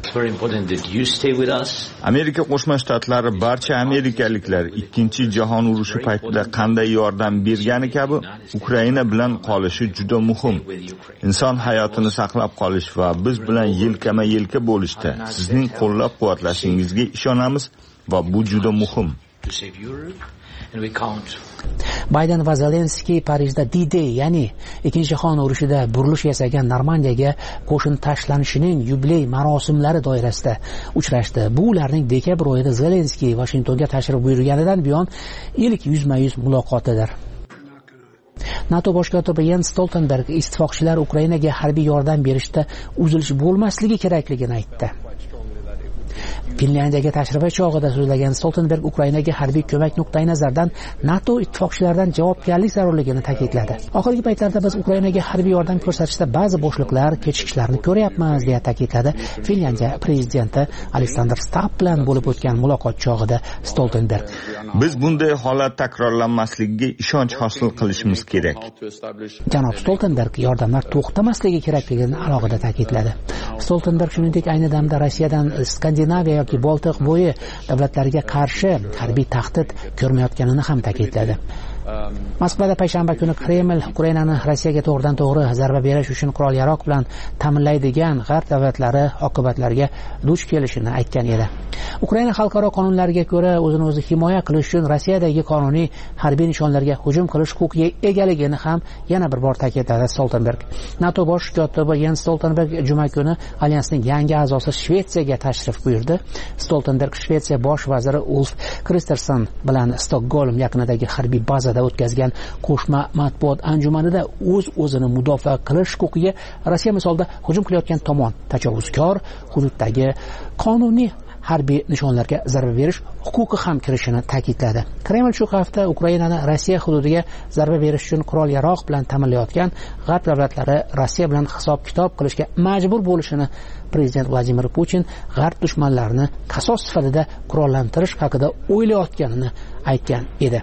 Amerika Qo'shma Shtatlari barcha amerikaliklar Ikkinchi jahon urushi paytida qanday yordam bergani kabi Ukraina bilan qolishi juda muhim. Inson hayotini saqlab qolish va biz bilan yelkama-yelka bo'lishda sizning qo'llab-quvvatlashingizga ishonamiz va bu juda muhim. Bayden va Zelenskiy Parijda D-Day, ya'ni Ikkinchi jahon urushida burilish yasagan Normandiyaga qo'shin tashlanishining yubiley marosimlari doirasida uchrashdi. Bu ularning dekabr oyida Zelenskiy Vashingtonga tashrif buyurganidan buyon ilk yuzma-yuz muloqotidir. NATO bosh kotibi Jens Stoltenberg ittifoqchilar Ukrainaga harbiy yordam berishda uzilish bo'lmasligi kerakligini aytdi. Finlyandiyaga tashrifi chog'ida so'zlagan Stoltenberg Ukrainaga harbiy ko'mak nuqtai nazaridan NATO ittifoqchilaridan javobgarlik zarurligini ta'kidladi. Oxirgi paytlarda biz Ukrainaga harbiy yordam ko'rsatishda ba'zi bo'shliqlar, kechikishlarni ko'ryapmiz, deya ta'kidladi Finlyandiya prezidenti Alexander Stubb bilan bo'lib o'tgan muloqot chog'ida Stoltenberg. Biz bunday holat takrorlanmasligiga ishonch hosil qilishimiz kerak. Janob Stoltenberg yordamlar to'xtamasligi kerakligini alohida ta'kidladi. Stoltenberg shuningdek ayni damda Rossiyadan Skandinaviya yoki Boltiq bo'yi davlatlariga qarshi harbiy tahdid ko'rmayotganini ham ta'kidladi. Moskvada payshanba kuni Kreml Ukrainani Rossiyaga to'g'ridan-to'g'ri zarba berish uchun qurol-yarog' bilan ta'minlaydigan g'arb davlatlari oqibatlarga duch kelishini aytgan edi. Ukraina xalqaro qonunlariga ko'ra o'zini o'zi himoya qilish uchun Rossiyadagi qonuniy harbiy nishonlarga hujum qilish huquqiga egaligini ham yana bir bor ta'kidladi Stoltenberg. NATO bosh kotibi Jens Stoltenberg juma kuni alyansning yangi a'zosi Shvetsiyaga tashrif buyurdi. Stoltenberg Shvetsiya bosh vaziri Ulf Kristersson bilan Stokgolm yaqinidagi harbiy bazada o'tkazgan qo'shma matbuot anjumanida o'z-o'zini mudofaa qilish huquqiga Rossiya misolida hujum qilayotgan tomon tajovuzkor hududdagi qonuniy harbiy nishonlarga zarba berish huquqi ham kirishini ta'kidladi. Kreml shu hafta Ukrainani Rossiya hududiga zarba berish uchun qurol-yarog' bilan ta'minlayotgan g'arb davlatlari Rossiya bilan hisob-kitob qilishga majbur bo'lishini prezident Vladimir Putin g'arb dushmanlarini qasos sifatida qurollantirish haqida o'ylayotganini aytgan edi.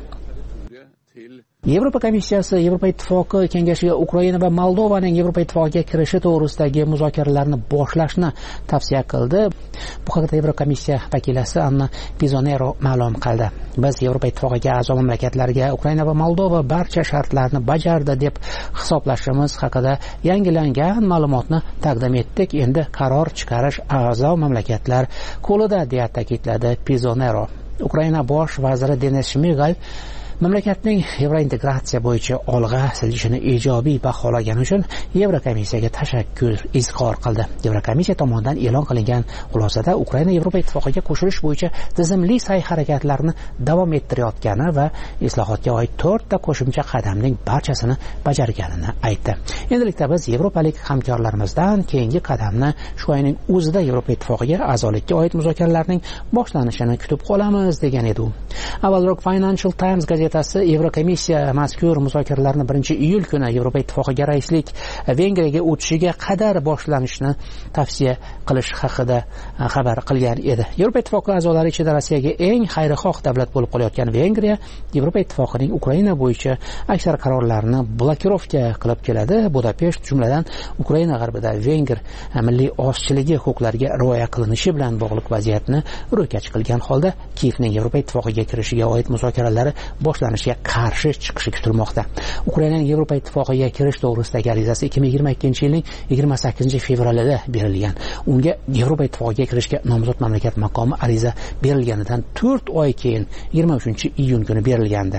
Yevropa komissiyasi Yevropa ittifoqi kengashiga Ukraina va Moldovaning Yevropa ittifoqiga kirishi to'g'risidagi muzokaralarni boshlashni tavsiya qildi. Bu haqda Yevropa komissiya vakilasi Anna Pizonero ma'lum qildi. Biz Yevropa ittifoqiga a'zo mamlakatlarga Ukraina va Moldova barcha shartlarni bajardi deb hisoblashimiz haqida yangilangan ma'lumotni taqdim etdik. Endi qaror chiqarish a'zo mamlakatlar qo'lida, deya ta'kidladi Pizonero. Ukraina bosh vaziri Denis Shmigal mamlakatning yevrointegratsiya bo'yicha olg'a siljishini ijobiy baholagani uchun Yevrokomissiyaga tashakkur izhor qildi. Yevrokomissiya tomonidan e'lon qilingan xulosada Ukraina Yevropa ittifoqiga qo'shilish bo'yicha tizimli sa'y-harakatlarni davom ettirayotgani va islohotga oid 4 ta qo'shimcha qadamning barchasini bajarganini aytdi. Endilikda biz yevropalik hamkorlarimizdan keyingi qadamni shu oyning o'zida Yevropa ittifoqiga a'zolikka oid muzokaralarning boshlanishini kutib qolamiz, degan edi u. Avvalroq Financial Times gazetasi Yevrokomissiya mazkur muzokaralarni 1-iyul kuni Yevropa ittifoqiga raislik Vengriyaga o'tishiga qadar boshlanishni tavsiya qilish haqida xabar qilgan edi. Yevropa ittifoqi a'zolari ichida Rossiyaga eng xayrixoh davlat bo'lib qolayotgan Vengriya Yevropa ittifoqining Ukraina bo'yicha aksar qarorlarini blokirovka qilib keladi. Budapesht jumladan Ukraina g'arbida Vengr milliy ozchiligi huquqlariga rioya qilinishi bilan bog'liq vaziyatni ro'kach qilgan holda Kiyevning Yevropa ittifoqiga kirishiga oid muzokaralari boshlanishiga qarshi chiqishi kutilmoqda. Ukrainaning Yevropa ittifoqiga kirish to'g'risidagi arizasi 2022-yilning 28-fevralida berilgan. Unga Yevropa ittifoqiga kirishga nomzod mamlakat maqomi ariza berilganidan 4 oy keyin 23-iyun kuni berilgandi.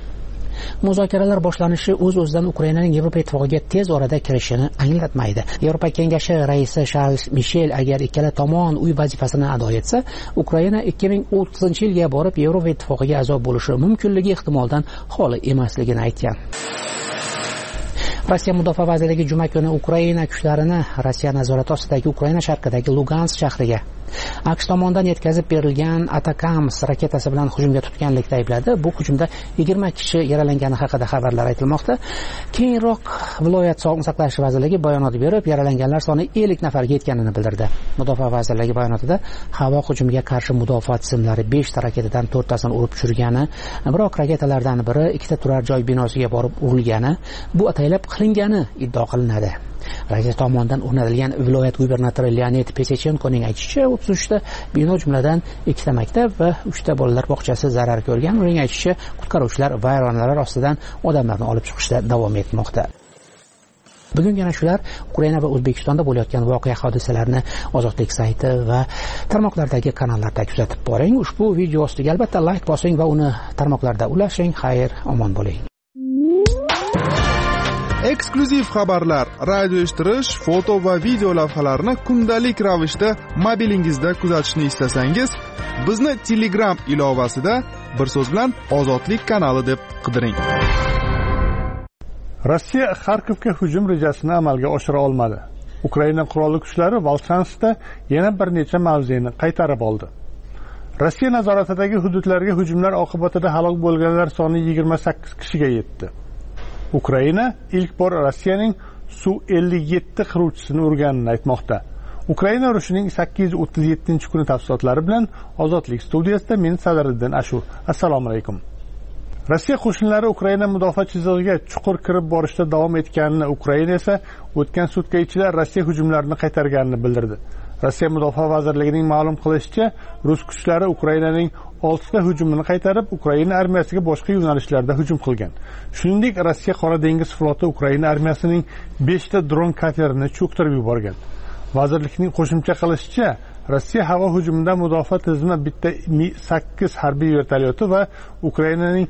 Muzokaralar boshlanishi o'z-o'zidan Ukrainaning Yevropa ittifoqiga tez orada kirishini anglatmaydi. Yevropa kengashi raisi Charles Michel agar ikkala tomon uy vazifasini ado etsa, Ukraina 2030-yilga borib Yevropa ittifoqiga a'zo bo'lishi mumkinligi ehtimoldan xoli emasligini aytgan. Rossiya mudofaa vazirligi juma kuni Ukraina kuchlarini Rossiya nazorati ostidagi Ukraina sharqidagi Lugansk shahriga AQSh tomonidan yetkazib berilgan Atakams raketasi bilan hujumga tutganlikda aybladi. Bu hujumda 20 kishi yaralangani haqida xabarlar aytilmoqda. Keyinroq viloyat sog'liqni saqlash vazirligi bayonot berib, yaralanganlar soni 50 nafarga yetganini bildirdi. Mudofaa vazirligi bayonotida havo hujumiga qarshi mudofaa tizimlari 5 ta raketadan 4 tasini urib tushirgani, biroq raketalardan biri 2 ta turar joy binosiga borib urilgani, bu ataylab qilingani iddio qilinadi. Rossiya tomonidan o'rnatilgan viloyat gubernatori Leonid Pesechenkoning aytishicha, 33 ta bino jumladan 2 ta maktab va 3 ta bolalar bog'chasi zarar ko'rgan. Uning aytishicha, qutqaruvchilar vayronalar ostidan odamlarni olib chiqishda davom etmoqda. bugun yana shular Ukraina va O'zbekistonda bo'layotgan voqea hodisalarni Ozodlik sayti va tarmoqlardagi kanallarda kuzatib boring. Ushbu video ostiga albatta like bosing va uni tarmoqlarda ulashing. Xayr, omon bo'ling. Eksklyuziv xabarlar, radio eshittirish, foto va video lavhalarni kundalik ravishda mobilingizda kuzatishni istasangiz, bizni Telegram ilovasida bir so'z bilan Ozodlik kanali deb qidiring. Rossiya Xarkovga hujum rejasini amalga oshira olmadi. Ukraina qurolli kuchlari Volchanskda yana bir necha mavzeni qaytarib oldi. Rossiya nazoratidagi hududlarga hujumlar oqibatida halok bo'lganlar soni 28 kishiga yetdi. Ukraina ilk bor Rossiyaning Su-57 qiruvchisini urganini aytmoqda. Ukraina urushining 837-kuni tafsilotlari bilan Ozodlik studiyasida men Sadiriddin Ashur. Assalomu alaykum. Rossiya qo'shinlari Ukraina mudofaa chizig'iga chuqur kirib borishda davom etganini, Ukraina esa o'tgan sutka ichida Rossiya hujumlarini qaytarganini bildirdi. Rossiya Mudofaa vazirligining ma'lum qilishicha, rus kuchlari Ukrainaning 6 ta hujumini qaytarib, Ukraina armiyasiga boshqa yo'nalishlarda hujum qilgan. Shuningdek, Rossiya Qora dengiz floti Ukraina armiyasining 5 ta dron katerini cho'ktirib yuborgan. Vazirlikning qo'shimcha qilishicha, Rossiya havo hujumida mudofaa tizimi bitta Mi-8 harbiy vertolyoti va Ukrainaning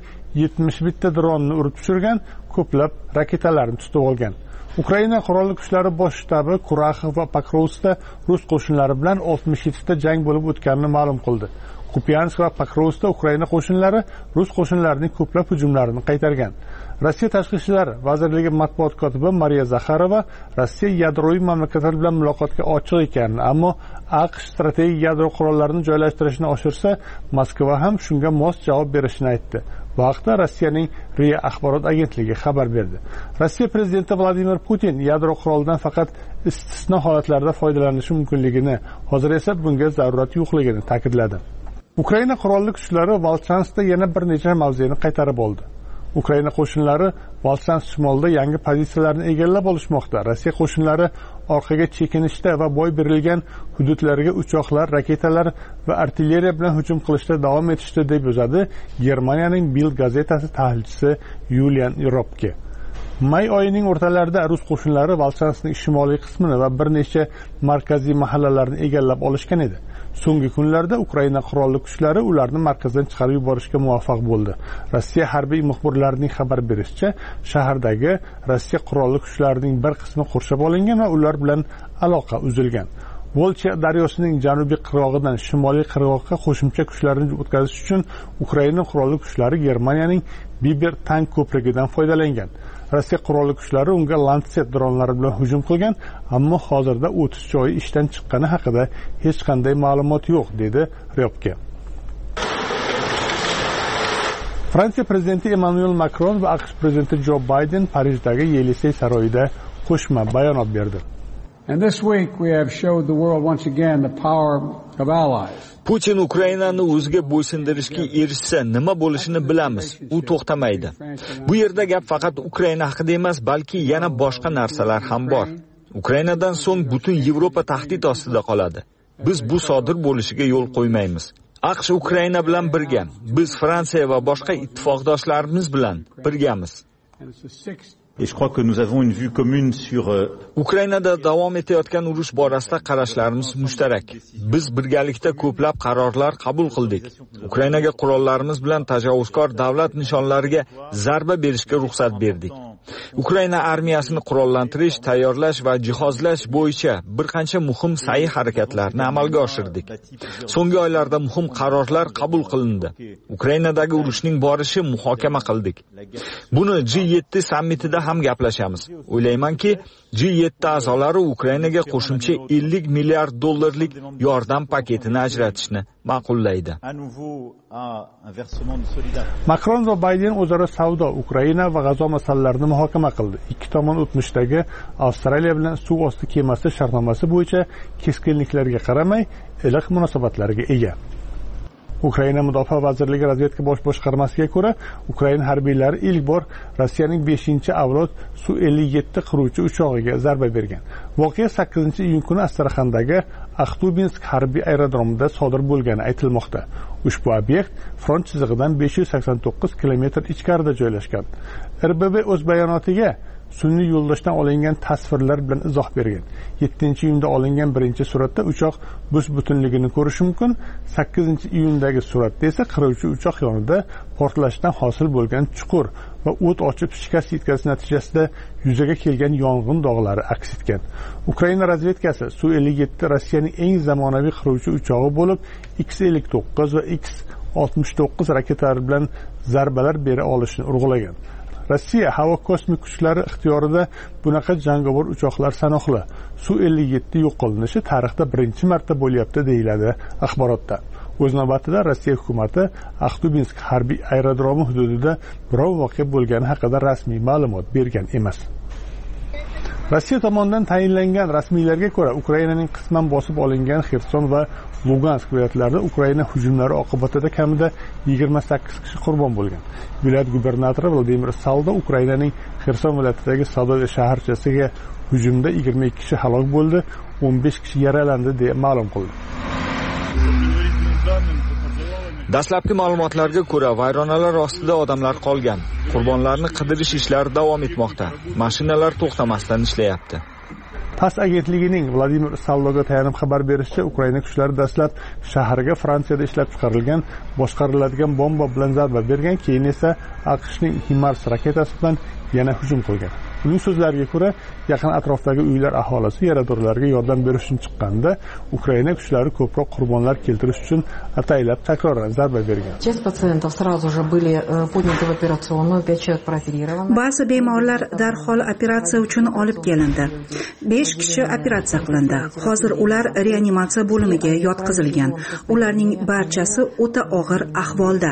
71 ta dronini urib tushirgan, ko'plab raketalarni tutib olgan. Ukraina qurolli kuchlari bosh shtabi Kuraxov va Pokrovskda rus qo'shinlari bilan 67 ta jang bo'lib o'tganini ma'lum qildi. Kupiansk va Pokrovskda Ukraina qo'shinlari rus qo'shinlarining ko'plab hujumlarini qaytargan. Rossiya Tashqi ishlar vazirligi matbuot kotibi Mariya Zakharova Rossiya yadroviy mamlakatlar bilan muloqotga ochiq ekanini, ammo AQSh strategik yadro qurollarini joylashtirishni oshirsa, Moskva ham shunga mos javob berishini aytdi. Bu haqda Rossiyaning RIA axborot agentligi xabar berdi. Rossiya prezidenti Vladimir Putin yadro qurolidan faqat istisno holatlarda foydalanishi mumkinligini, hozir esa bunga zarurat yo'qligini ta'kidladi. Ukraina qurolli kuchlari Volchanskda yana bir necha mavzeni qaytarib oldi. Ukraina qo'shinlari Volchansk shimolida yangi pozitsiyalarni egallab olishmoqda. Rossiya qo'shinlari orqaga chekinishda va boy berilgan hududlarga uchoqlar, raketalar va artilleriya bilan hujum qilishda davom etishdi deb yozadi Germaniyaning Bild gazetasi tahlilchisi Yulian Ropke. May oyining o'rtalarida rus qo'shinlari Volchanskning shimoliy qismini va bir necha markaziy mahallalarni egallab olishgan edi. So'nggi kunlarda Ukraina qurolli kuchlari ularni markazdan chiqarib yuborishga muvaffaq bo'ldi. Rossiya harbiy muxbirlarining xabar berishicha, shahardagi Rossiya qurolli kuchlarining bir qismi qurshab olingan va ular bilan aloqa uzilgan. Volcha daryosining janubiy qirg'og'idan shimoliy qirg'oqqa qo'shimcha kuchlarni o'tkazish uchun Ukraina qurolli kuchlari Germaniyaning Biber tank ko'prigidan foydalangan. Rossiya qurolli kuchlari unga Lancet dronlari bilan hujum qilgan, ammo hozirda o'tish joyi ishdan chiqqani haqida hech qanday ma'lumot yo'q, dedi Ryobke. Fransiya prezidenti Emmanuel Macron va AQSh prezidenti Joe Biden Parijdagi Yelisey saroyida qo'shma bayonot berdi. And this week we have showed the world once again the power of allies. Putin Ukrainani o'ziga bo'ysundirishga erishsa nima bo'lishini bilamiz. U to'xtamaydi. Bu yerda gap faqat Ukraina haqida emas, balki yana boshqa narsalar ham bor. Ukrainadan so'ng butun Yevropa tahdid ostida qoladi. Biz bu sodir bo'lishiga yo'l qo'ymaymiz. AQSh Ukraina bilan birga, biz Fransiya va boshqa ittifoqdoshlarimiz bilan birgamiz. Et je crois que nous avons une vue commune sur Ukrainada davom etayotgan urush borasida qarashlarimiz mushtarak. Biz birgalikda ko'plab qarorlar qabul qildik. Ukrainaga qurollarimiz bilan tajovuzkor davlat nishonlariga zarba berishga ruxsat berdik. Ukraina armiyasini qurollantirish, tayyorlash va jihozlash bo'yicha bir qancha muhim sa'y harakatlarni amalga oshirdik. So'nggi oylarda muhim qarorlar qabul qilindi. Ukrainadagi urushning borishi muhokama qildik. Buni G7 sammitida ham gaplashamiz. O'ylaymanki, G7 a'zolari Ukrainaga qo'shimcha 50 milliard dollarlik yordam paketini ajratishni ma'qullaydi. Makron va Bayden o'zaro savdo, Ukraina va G'azo masalalarini muhokama qildi. Ikki tomon o'tmishdagi Avstraliya bilan suv osti kemasi shartnomasi bo'yicha keskinliklarga qaramay, iliq munosabatlarga ega. Ukraina Mudofaa vazirligi razvedka bosh boshqarmasiga ko'ra, Ukraina harbiylari ilk bor Rossiyaning 5-avlod Su-57 qiruvchi uchog'iga zarba bergan. Voqea 8-iyun kuni Astraxandagi Axtubinsk harbiy aerodromida sodir bo'lgani aytilmoqda. Ushbu obyekt front chizig'idan 589 kilometr ichkarida joylashgan. RBB o'z bayonotiga sun'iy yo'ldoshdan olingan tasvirlar bilan izoh bergan. 7-iyunda olingan birinchi suratda uchoq bus-butunligini ko'rish mumkin. 8-iyundagi suratda esa qiruvchi uchoq yonida portlashdan hosil bo'lgan chuqur va o't ochib shikast yetkazish natijasida yuzaga kelgan yong'in dog'lari aks etgan. Ukraina razvedkasi Su-57 Rossiyaning eng zamonaviy qiruvchi uchog'i bo'lib, X-59 va X-69 raketalari bilan zarbalar bera olishini urg'ulagan. Rossiya havo kosmik kuchlari ixtiyorida bunaqa jangovar uchoqlar sanoqli. Su-57 yo'q qilinishi tarixda birinchi marta bo'lyapti, deyiladi axborotda. O'z navbatida Rossiya hukumati Axtubinsk harbiy aerodromi hududida biror voqea bo'lgani haqida rasmiy ma'lumot bergan emas. Rossiya tomonidan tayinlangan rasmiylarga ko'ra, Ukrainaning qisman bosib olingan Xerson va Lugansk viloyatlarida Ukraina hujumlari oqibatida kamida 28 kishi qurbon bo'lgan. Viloyat gubernatori Vladimir Saldo Ukrainaning Xerson viloyatidagi Sadoy shaharchasiga hujumda 22 kishi halok bo'ldi, 15 kishi yaralandi deb ma'lum qildi. Dastlabki ma'lumotlarga ko'ra, vayronalar ostida odamlar qolgan. Qurbonlarni qidirish ishlari davom etmoqda. Mashinalar to'xtamasdan ishlayapti. TASS agentligining Vladimir Saldoga tayanib xabar berishicha, Ukraina kuchlari dastlab shaharga Fransiyada ishlab chiqarilgan boshqariladigan bomba bilan zarba bergan, keyin esa AQShning HIMARS raketasi bilan yana hujum qilgan. Uning so'zlariga ko'ra, yaqin atrofdagi uylar aholisi yaradorlarga yordam berish uchun chiqqanda, Ukraina kuchlari ko'proq qurbonlar keltirish uchun ataylab takroran zarba bergan. Ba'zi bemorlar darhol operatsiya uchun olib kelindi. 5 kishi operatsiya qilindi. Hozir ular reanimatsiya bo'limiga yotqizilgan. Ularning barchasi o'ta og'ir ahvolda.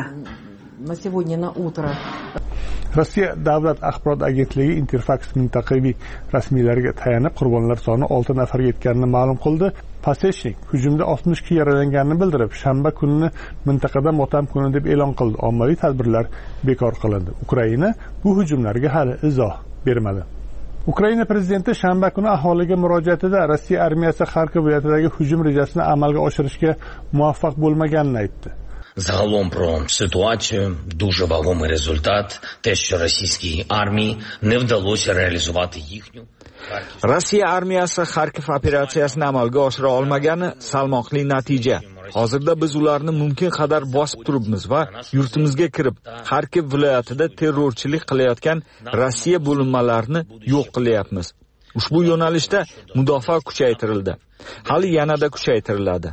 Rossiya davlat axborot agentligi Interfax mintaqaviy rasmiylarga tayanib qurbonlar soni 6 nafarga yetganini ma'lum qildi. Pasechnik hujumda 60 kishi yaralanganini bildirib, shanba kunini mintaqada motam kuni deb e'lon qildi. Ommaviy tadbirlar bekor qilindi. Ukraina bu hujumlarga hali izoh bermadi. Ukraina prezidenti shanba kuni aholiga murojaatida Rossiya armiyasi Xarkov viloyatidagi hujum rejasini amalga oshirishga muvaffaq bo'lmaganini aytdi. Загалом про ситуацію дуже вагомий результат те, що російській армії не вдалося реалізувати їхню Rossiya armiyasi Xarkov operatsiyasini amalga oshira olmagani salmoqli natija. Hozirda biz ularni mumkin qadar bosib turibmiz va yurtimizga kirib, Xarkov viloyatida terrorchilik qilayotgan Rossiya bo'linmalarini yo'q qilyapmiz. Ushbu yo'nalishda mudofaa kuchaytirildi. Hali yanada kuchaytiriladi.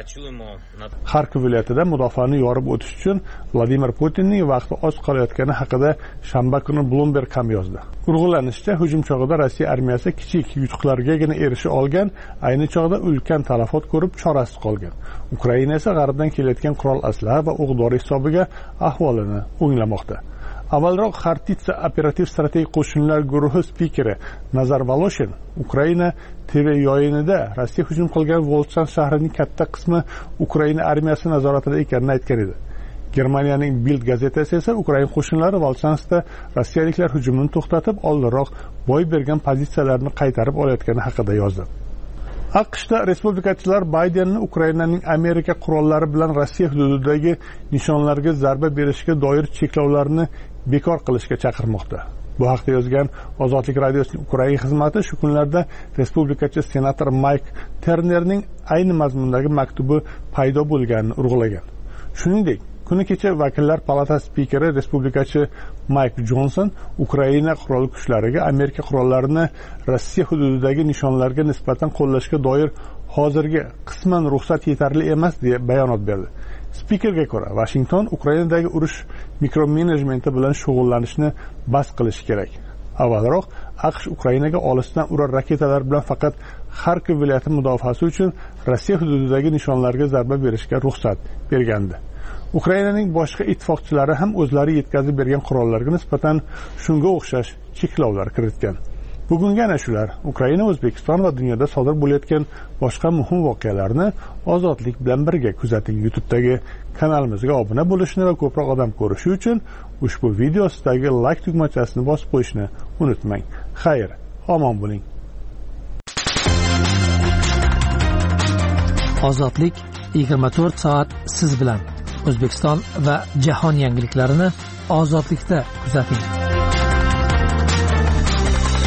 Xarkov viloyatida mudofaani yorib o'tish uchun Vladimir Putinning vaqti oz qolayotgani haqida shanba kuni Bloomberg ham yozdi. Urg'ulanishicha, hujum chog'ida Rossiya armiyasi kichik yutuqlargagina erisha olgan, ayni chog'da ulkan talafot ko'rib chorasiz qolgan. Ukraina esa g'arbdan kelayotgan qurol aslaha va o'q-dori hisobiga ahvolini o'nglamoqda. Avvalroq Xartitsa operativ strategik qo'shinlar guruhi spikeri Nazar Voloshin Ukraina TV yo'yinida Rossiya hujum qilgan Volchansk shahrining katta qismi Ukraina armiyasi nazoratida ekanini aytgan edi. Germaniyaning Bild gazetasi esa Ukraina qo'shinlari Volchanskda rossiyaliklar hujumini to'xtatib, oldinroq boy bergan pozitsiyalarini qaytarib olayotgani haqida yozdi. AQShda respublikachilar Baydenni Ukrainaning Amerika qurollari bilan Rossiya hududidagi nishonlarga zarba berishga doir cheklovlarni bekor qilishga chaqirmoqda. Bu haqda yozgan Ozodlik radiosining Ukraina xizmati shu kunlarda respublikachi senator Mike Ternerning ayni mazmundagi maktubi paydo bo'lganini urg'ulagan. Shuningdek, kuni kecha vakillar palatasi spikeri respublikachi Mike Johnson Ukraina qurolli kuchlariga Amerika qurollarini Rossiya hududidagi nishonlarga nisbatan qo'llashga doir hozirgi qisman ruxsat yetarli emas deya bayonot berdi. Spikerga ko'ra, Washington Ukrainadagi urush mikromenejmenti bilan shug'ullanishni bas qilish kerak. Avvalroq AQSh Ukrainaga olisdan urar raketalar bilan faqat Xarkov viloyati mudofaasi uchun Rossiya hududidagi nishonlarga zarba berishga ruxsat bergandi. Ukrainaning boshqa ittifoqchilari ham o'zlari yetkazib bergan qurollarga nisbatan shunga o'xshash cheklovlar kiritgan. Bugungi ana shular Ukraina, O'zbekiston va dunyoda sodir bo'layotgan boshqa muhim voqealarni ozodlik bilan birga kuzating. YouTube'dagi kanalimizga obuna bo'lishni va ko'proq odam ko'rishi uchun ushbu video ostidagi like tugmachasini bosib qo'yishni unutmang. Xayr, omon bo'ling. Ozodlik 24 soat siz bilan. O'zbekiston va jahon yangiliklarini ozodlikda kuzating.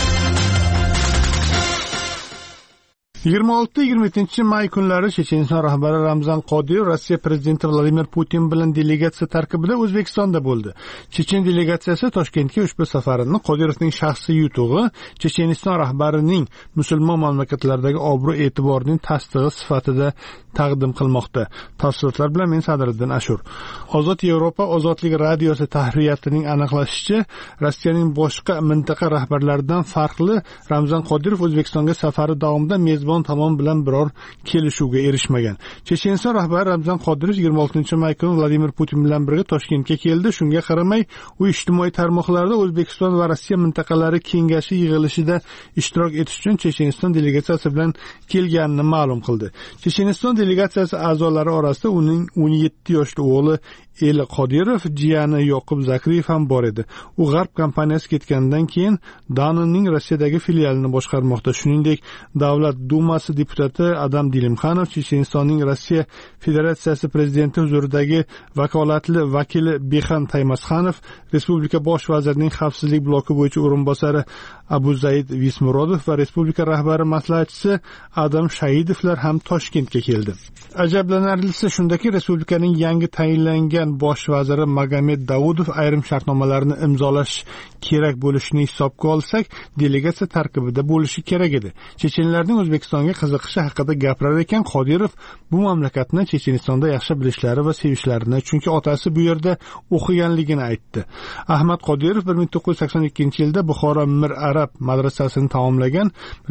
26-27 may kunlari Checheniston rahbari Ramzan Qodirov Rossiya prezidenti Vladimir Putin bilan delegatsiya tarkibida O'zbekistonda bo'ldi. Chechen delegatsiyasi Toshkentga ushbu safarini Qodirovning shaxsiy yutug'i, Checheniston rahbarining musulmon mamlakatlardagi obro'-e'tiborining tasdig'i sifatida taqdim qilmoqda. Tafsilotlar bilan men Sadriddin Ashur. Ozod Yevropa ozodlik radiosi tahriyatining aniqlashicha, Rossiyaning boshqa mintaqa rahbarlaridan farqli Ramzan Qodirov O'zbekistonga safari davomida mezbon tomon bilan biror kelishuvga erishmagan. Checheniston rahbari Ramzan Qodirov 26 may kuni Vladimir Putin bilan birga Toshkentga keldi. Shunga qaramay, u ijtimoiy tarmoqlarda O'zbekiston va Rossiya mintaqalari kengashi yig'ilishida ishtirok etish uchun Checheniston delegatsiyasi bilan kelganini ma'lum qildi. Checheniston delegatsiyasi a'zolari orasida uning 17 yoshli o'g'li Eli Qodirov, jiyani Yoqub Zakriyev ham bor edi. U G'arb kompaniyasi ketgandan keyin Danonning Rossiyadagi filialini boshqarmoqda. Shuningdek, Davlat Dumasi deputati Adam Dilimxanov, Chechenistonning Rossiya Federatsiyasi prezidenti huzuridagi vakolatli vakili Bexan Taymasxanov, Respublika bosh vazirining xavfsizlik bloki bo'yicha o'rinbosari Abu Zaid Vismurodov va respublika rahbari maslahatchisi Adam Shahidovlar ham Toshkentga keldi. Ajablanarlisi shundaki, respublikaning yangi tayinlangan bosh vaziri Magomed Davudov ayrim shartnomalarni imzolash kerak bo'lishini hisobga olsak, delegatsiya tarkibida bo'lishi kerak edi. Chechenlarning O'zbekistonga qiziqishi haqida gapirar ekan, Qodirov bu mamlakatni Chechenistonda yaxshi bilishlari va sevishlarini, chunki otasi bu yerda o'qiganligini aytdi. Ahmad Qodirov 1982-yilda Buxoro Mir Arab madrasasini tamomlagan,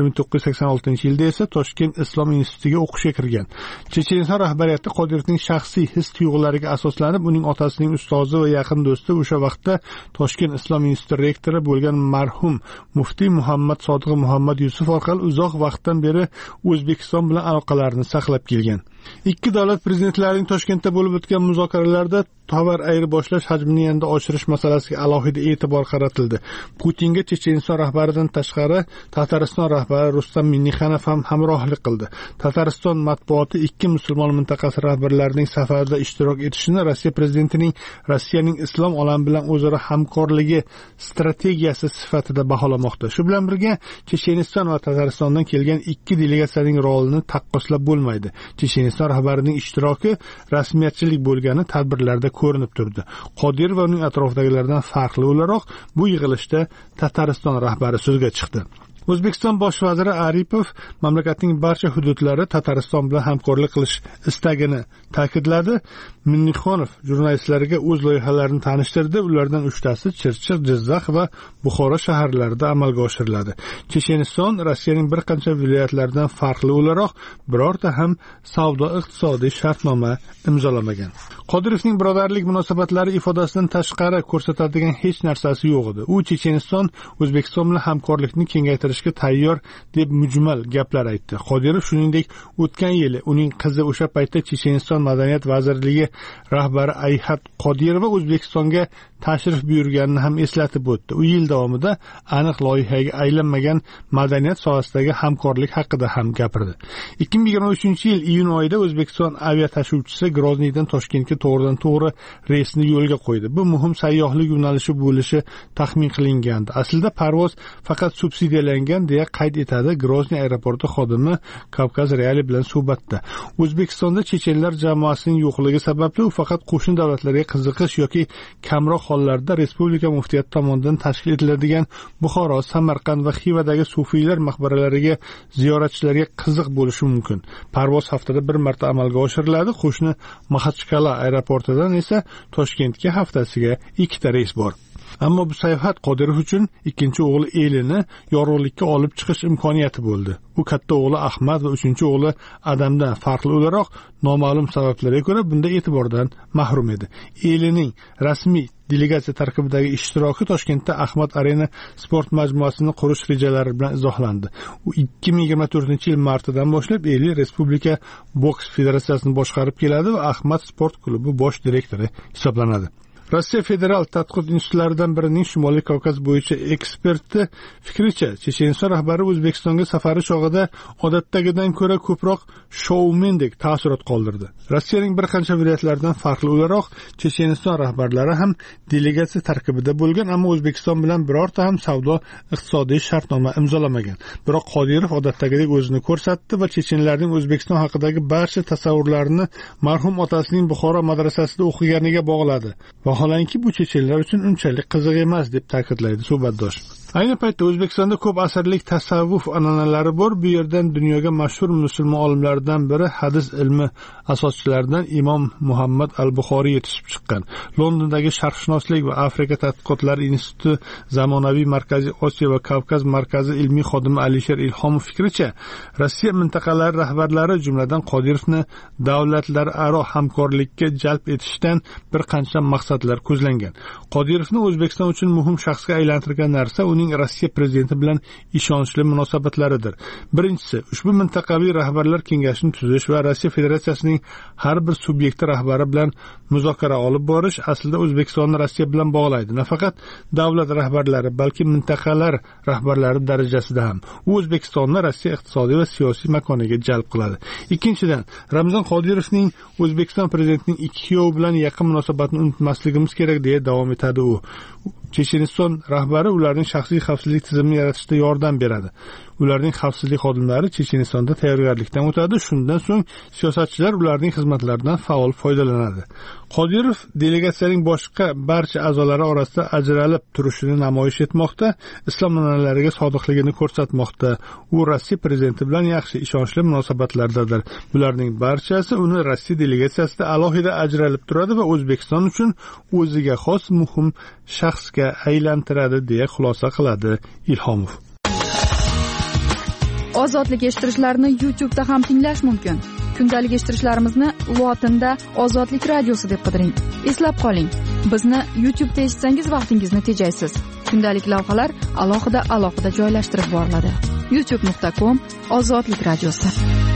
1986-yilda esa Toshkent Islom institutiga o'qishga kirgan. Checheniston rahbariyati Qodirovning shaxsiy his-tuyg'ulariga asoslanib, uning otasining ustozi va yaqin do'sti, o'sha vaqtda Toshkent Islom instituti rektori bo'lgan marhum muftiy Muhammad Sodiq Muhammad Yusuf orqali uzoq vaqtdan beri O'zbekiston bilan aloqalarini saqlab kelgan. Ikki davlat prezidentlarining Toshkentda bo'lib o'tgan muzokaralarda tovar ayirboshlash hajmini yanada oshirish masalasiga alohida e'tibor qaratildi. Putinga Checheniston rahbaridan tashqari Tatariston rahbari Rustam Minnixanov ham hamrohlik qildi. Tatariston matbuoti ikki musulmon mintaqasi rahbarlarining safarda ishtirok etishini Rossiya prezidentining Rossiyaning islom olami bilan o'zaro hamkorligi strategiyasi sifatida baholamoqda. Shu bilan birga Checheniston va Tataristondan kelgan ikki delegatsiyaning rolini taqqoslab bo'lmaydi. Checheniston rahbarining ishtiroki rasmiyatchilik bo'lgani tadbirlarda ko'rinib turdi. Qodirov va uning atrofidagilardan farqli o'laroq bu yig'ilishda Tatariston rahbari so'zga chiqdi. O'zbekiston bosh vaziri Aripov mamlakatning barcha hududlari Tatariston bilan hamkorlik qilish istagini ta'kidladi. Minnixonov jurnalistlarga o'z loyihalarini tanishtirdi. Ulardan 3tasi Chirchiq, Jizzax va Buxoro shaharlarida amalga oshiriladi. Checheniston Rossiyaning bir qancha viloyatlaridan farqli o'laroq birorta ham savdo-iqtisodiy shartnoma imzolamagan. Qodirovning birodarlik munosabatlari ifodasidan tashqari ko'rsatadigan hech narsasi yo'q edi. U Checheniston O'zbekiston bilan hamkorlikni kengaytirishga tayyor deb mujmal gaplar aytdi. Qodirov shuningdek, o'tgan yili uning qizi o'sha paytda Checheniston madaniyat vazirligi rahbari Ayhat Qodirova O'zbekistonga tashrif buyurganini ham eslatib o'tdi. U yil davomida aniq loyihaga aylanmagan madaniyat sohasidagi hamkorlik haqida ham gapirdi. 2023-yil iyun oyida O'zbekiston aviatashuvchisi Grozniydan Toshkentga to'g'ridan-to'g'ri reysni yo'lga qo'ydi. Bu muhim sayyohlik yo'nalishi bo'lishi taxmin qilingandi. Aslida parvoz faqat subsidiyalangan deya qayd etadi Grozniy aeroporti xodimi Kavkaz Reali bilan suhbatda. O'zbekistonda chechenlar jamoasining yo'qligi sababli u faqat qo'shni davlatlarga qiziqish yoki kamroq hollarda respublika muftiyati tomonidan tashkil etiladigan Buxoro, Samarqand va Xivadagi sufiylar maqbaralariga ziyoratchilarga qiziq bo'lishi mumkin. Parvoz haftada bir marta amalga oshiriladi. Qo'shni Maxachqal'a aeroportidan esa Toshkentga haftasiga 2ta reys bor. Ammo bu sayohat Qodirov uchun ikkinchi o'g'li Elini yorug'likka olib chiqish imkoniyati bo'ldi. U katta o'g'li Ahmad va uchinchi o'g'li Adamdan farqli o'laroq noma'lum sabablarga ko'ra bunda e'tibordan mahrum edi. Elining rasmiy delegatsiya tarkibidagi ishtiroki Toshkentda Ahmad Arena sport majmuasini qurish rejalari bilan izohlandi. U 2024-yil martidan boshlab Eli Respublika boks federatsiyasini boshqarib keladi va Ahmad sport klubi bosh direktori hisoblanadi. Rossiya federal tadqiqot institutlaridan birining Shimoliy Kavkaz bo'yicha eksperti fikricha, Checheniston rahbari O'zbekistonga safari chog'ida odatdagidan ko'ra ko'proq shoumendek taassurot qoldirdi. Rossiyaning bir qancha viloyatlaridan farqli o'laroq, Checheniston rahbarlari ham delegatsiya tarkibida bo'lgan, ammo O'zbekiston bilan birorta ham savdo-iqtisodiy shartnoma imzolamagan. Biroq Qodirov odatdagidek o'zini ko'rsatdi va chechenlarning O'zbekiston haqidagi barcha tasavvurlarini marhum otasining Buxoro madrasasida o'qiganiga bog'ladi. Vaholanki bu chechenlar uchun unchalik qiziq emas deb ta'kidlaydi suhbatdosh. Ayni paytda O'zbekistonda ko'p asrlik tasavvuf an'analari bor. Bu yerdan dunyoga mashhur musulmon olimlardan biri hadis ilmi asoschilaridan Imom Muhammad al-Buxoriy yetishib chiqqan. Londondagi Sharqshunoslik va Afrika tadqiqotlari instituti zamonaviy Markaziy Osiyo va Kavkaz markazi ilmiy xodimi Alisher Ilhomov fikricha, Rossiya mintaqalari rahbarlari, jumladan Qodirovni davlatlararo hamkorlikka jalb etishdan bir qancha maqsadlar ko'zlangan. Qodirovni O'zbekiston uchun muhim shaxsga aylantirgan narsa uning Rossiya prezidenti bilan ishonchli munosabatlaridir. Birinchisi, ushbu mintaqaviy rahbarlar kengashini tuzish va Rossiya Federatsiyasining har bir subyekti rahbari bilan muzokara olib borish aslida O'zbekistonni Rossiya bilan bog'laydi. Nafaqat davlat rahbarlari, balki mintaqalar rahbarlari darajasida ham. U O'zbekistonni Rossiya iqtisodiy va siyosiy makoniga jalb qiladi. Ikkinchidan, Ramzan Qodirovning O'zbekiston prezidentining ikki kuyov bilan yaqin munosabatini unutmasligimiz kerak deya davom etadi u. Checheniston rahbari ularning shaxsiy xavfsizlik tizimini yaratishda yordam beradi. Ularning xavfsizlik xodimlari Chechenistonda tayyorgarlikdan o'tadi. Shundan so'ng siyosatchilar ularning xizmatlaridan faol foydalanadi. Qodirov delegatsiyaning boshqa barcha a'zolari orasida ajralib turishini namoyish etmoqda, islom an'analariga sodiqligini ko'rsatmoqda. U Rossiya prezidenti bilan yaxshi, ishonchli munosabatlardadir. Bularning barchasi uni Rossiya delegatsiyasida alohida ajralib turadi va O'zbekiston uchun o'ziga xos muhim shaxsga aylantiradi deya xulosa qiladi Ilhomov. Ozodlik eshittirishlarni YouTube'da ham tinglash mumkin. Kundalik eshittirishlarimizni lotinda Ozodlik radiosi deb qidiring. Eslab qoling, bizni YouTube'da eshitsangiz vaqtingizni tejaysiz. Kundalik lavhalar alohida joylashtirib boriladi. youtube.com/Ozodlik radiosi.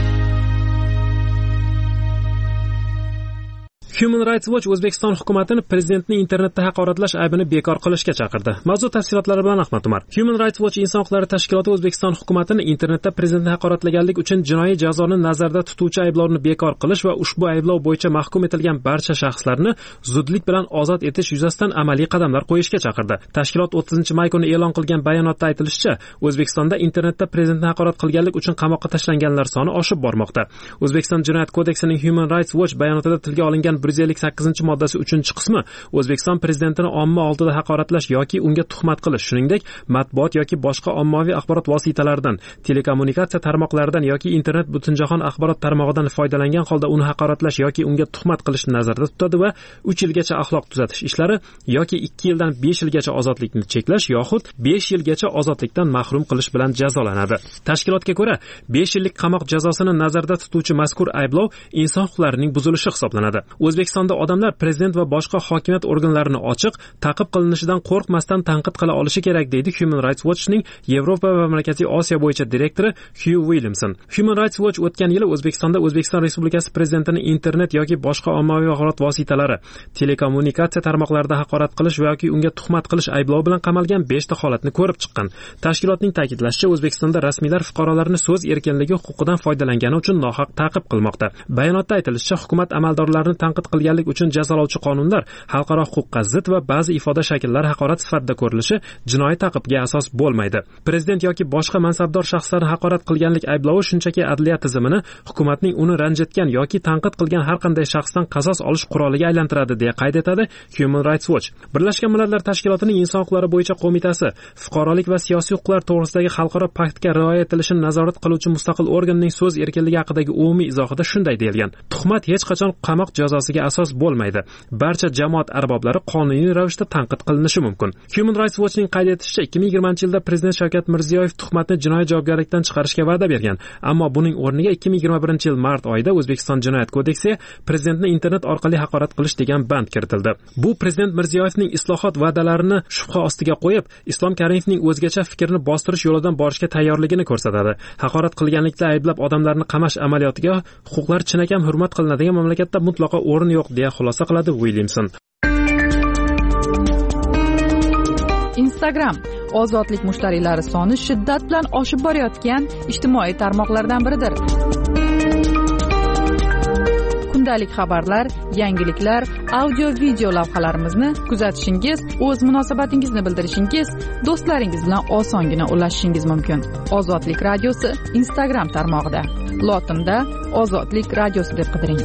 Human Rights Watch O'zbekiston hukumatini prezidentni internetda haqoratlash aybini bekor qilishga chaqirdi. Mavzu tafsilotlari bilan Ahmad Umar. Human Rights Watch inson huquqlari tashkiloti O'zbekiston hukumatini internetda prezidentni haqoratlaganlik uchun jinoiy jazoni nazarda tutuvchi ayblovni bekor qilish va ushbu ayblov bo'yicha mahkum etilgan barcha shaxslarni zudlik bilan ozod etish yuzasidan amaliy qadamlar qo'yishga chaqirdi. Tashkilot 30-may kuni e'lon qilgan bayonotda aytilishicha, O'zbekistonda internetda prezidentni haqorat qilganlik uchun qamoqqa tashlanganlar soni oshib bormoqda. O'zbekiston Jinoyat kodeksining Human Rights Watch bayonotida tilga olingan 158-moddasi 3-qismi O'zbekiston prezidentini omma oldida haqoratlash yoki unga tuhmat qilish, shuningdek matbuot yoki boshqa ommaviy axborot vositalaridan, telekommunikatsiya tarmoqlaridan yoki internet butunjahon axborot tarmog'idan foydalangan holda uni haqoratlash yoki unga tuhmat qilishni nazarda tutadi va 3 yilgacha axloq tuzatish ishlari yoki 2 yildan 5 yilgacha ozodlikni cheklash yoxud 5 yilgacha ozodlikdan mahrum qilish bilan jazolanadi. Tashkilotga ko'ra, 5 yillik qamoq jazosini nazarda tutuvchi mazkur ayblov inson huquqlarining buzilishi hisoblanadi. O'zbekistonda odamlar prezident va boshqa hokimiyat organlarini ochiq, ta'qib qilinishidan qo'rqmasdan tanqid qila olishi kerak, deydi Human Rights Watchning Yevropa va Markaziy Osiyo bo'yicha direktori Hugh Williamson. Human Rights Watch o'tgan yili O'zbekistonda O'zbekiston Respublikasi prezidentining internet yoki boshqa ommaviy axborot vositalari, telekommunikatsiya tarmoqlarida haqorat qilish yoki unga tuhmat qilish ayblovi bilan qamalgan 5 ta holatni ko'rib chiqqan. Tashkilotning ta'kidlashicha, O'zbekistonda rasmiylar fuqarolarni so'z erkinligi huquqidan foydalangani uchun nohaq ta'qib qilmoqda. Bayonotda aytilishicha, hukumat amaldorlarini tanqid qilganlik uchun jazolovchi qonunlar xalqaro huquqqa zid va ba'zi ifoda shakllari haqorat sifatida ko'rilishi jinoiy ta'qibga asos bo'lmaydi. Prezident yoki boshqa mansabdor shaxslarni haqorat qilganlik ayblovi shunchaki adliya tizimini hukumatning uni ranjitgan yoki tanqid qilgan har qanday shaxsdan qasos olish quroliga aylantiradi deya qayd etadi Human Rights Watch. Birlashgan Millatlar Tashkilotining inson huquqlari bo'yicha qo'mitasi fuqarolik va siyosiy huquqlar to'g'risidagi xalqaro paktga rioya etilishini nazorat qiluvchi mustaqil organning so'z erkinligi haqidagi umumiy izohida shunday deyilgan: tuhmat hech qachon qamoq jazosiga asos bo'lmaydi. Barcha jamoat arboblari qonuniy ravishda tanqid qilinishi mumkin. Human Rights Watchning qayd etishicha, 2020-yilda prezident Shavkat Mirziyoyev tuhmatni jinoiy javobgarlikdan chiqarishga va'da bergan, ammo buning o'rniga 2021-yil mart oyida O'zbekiston Jinoyat kodeksiga prezidentni internet orqali haqorat qilish degan band kiritildi. Bu prezident Mirziyoyevning islohot va'dalarini shubha ostiga qo'yib, Islom Karimovning o'zgacha fikrni bostirish yo'lidan borishga tayyorligini ko'rsatadi. Haqorat qilganlikda ayblab odamlarni qamash amaliyotiga huquqlar chinakam hurmat qilinadigan mamlakatda mutlaqo o'rin yo'q deya xulosa qiladi Williamson. Instagram ozodlik mushtariylari soni shiddat bilan oshib borayotgan ijtimoiy tarmoqlardan biridir. Kundalik xabarlar, yangiliklar, audio video lavhalarimizni kuzatishingiz, o'z munosabatingizni bildirishingiz, do'stlaringiz bilan osongina ulashishingiz mumkin. Ozodlik radiosi Instagram tarmog'ida. Lotinda Ozodlik radiosi deb qidiring.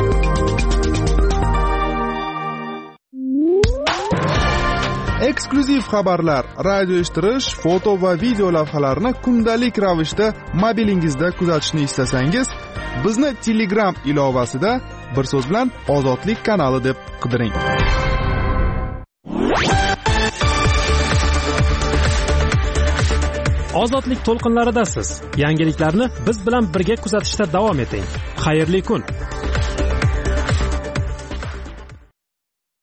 Eksklyuziv xabarlar, radio eshittirish, foto va video lavhalarni kundalik ravishda mobilingizda kuzatishni istasangiz, bizni Telegram ilovasida bir so'z bilan Ozodlik kanali deb qidiring. Ozodlik to'lqinlaridasiz. Yangiliklarni biz bilan birga kuzatishda davom eting. Xayrli kun.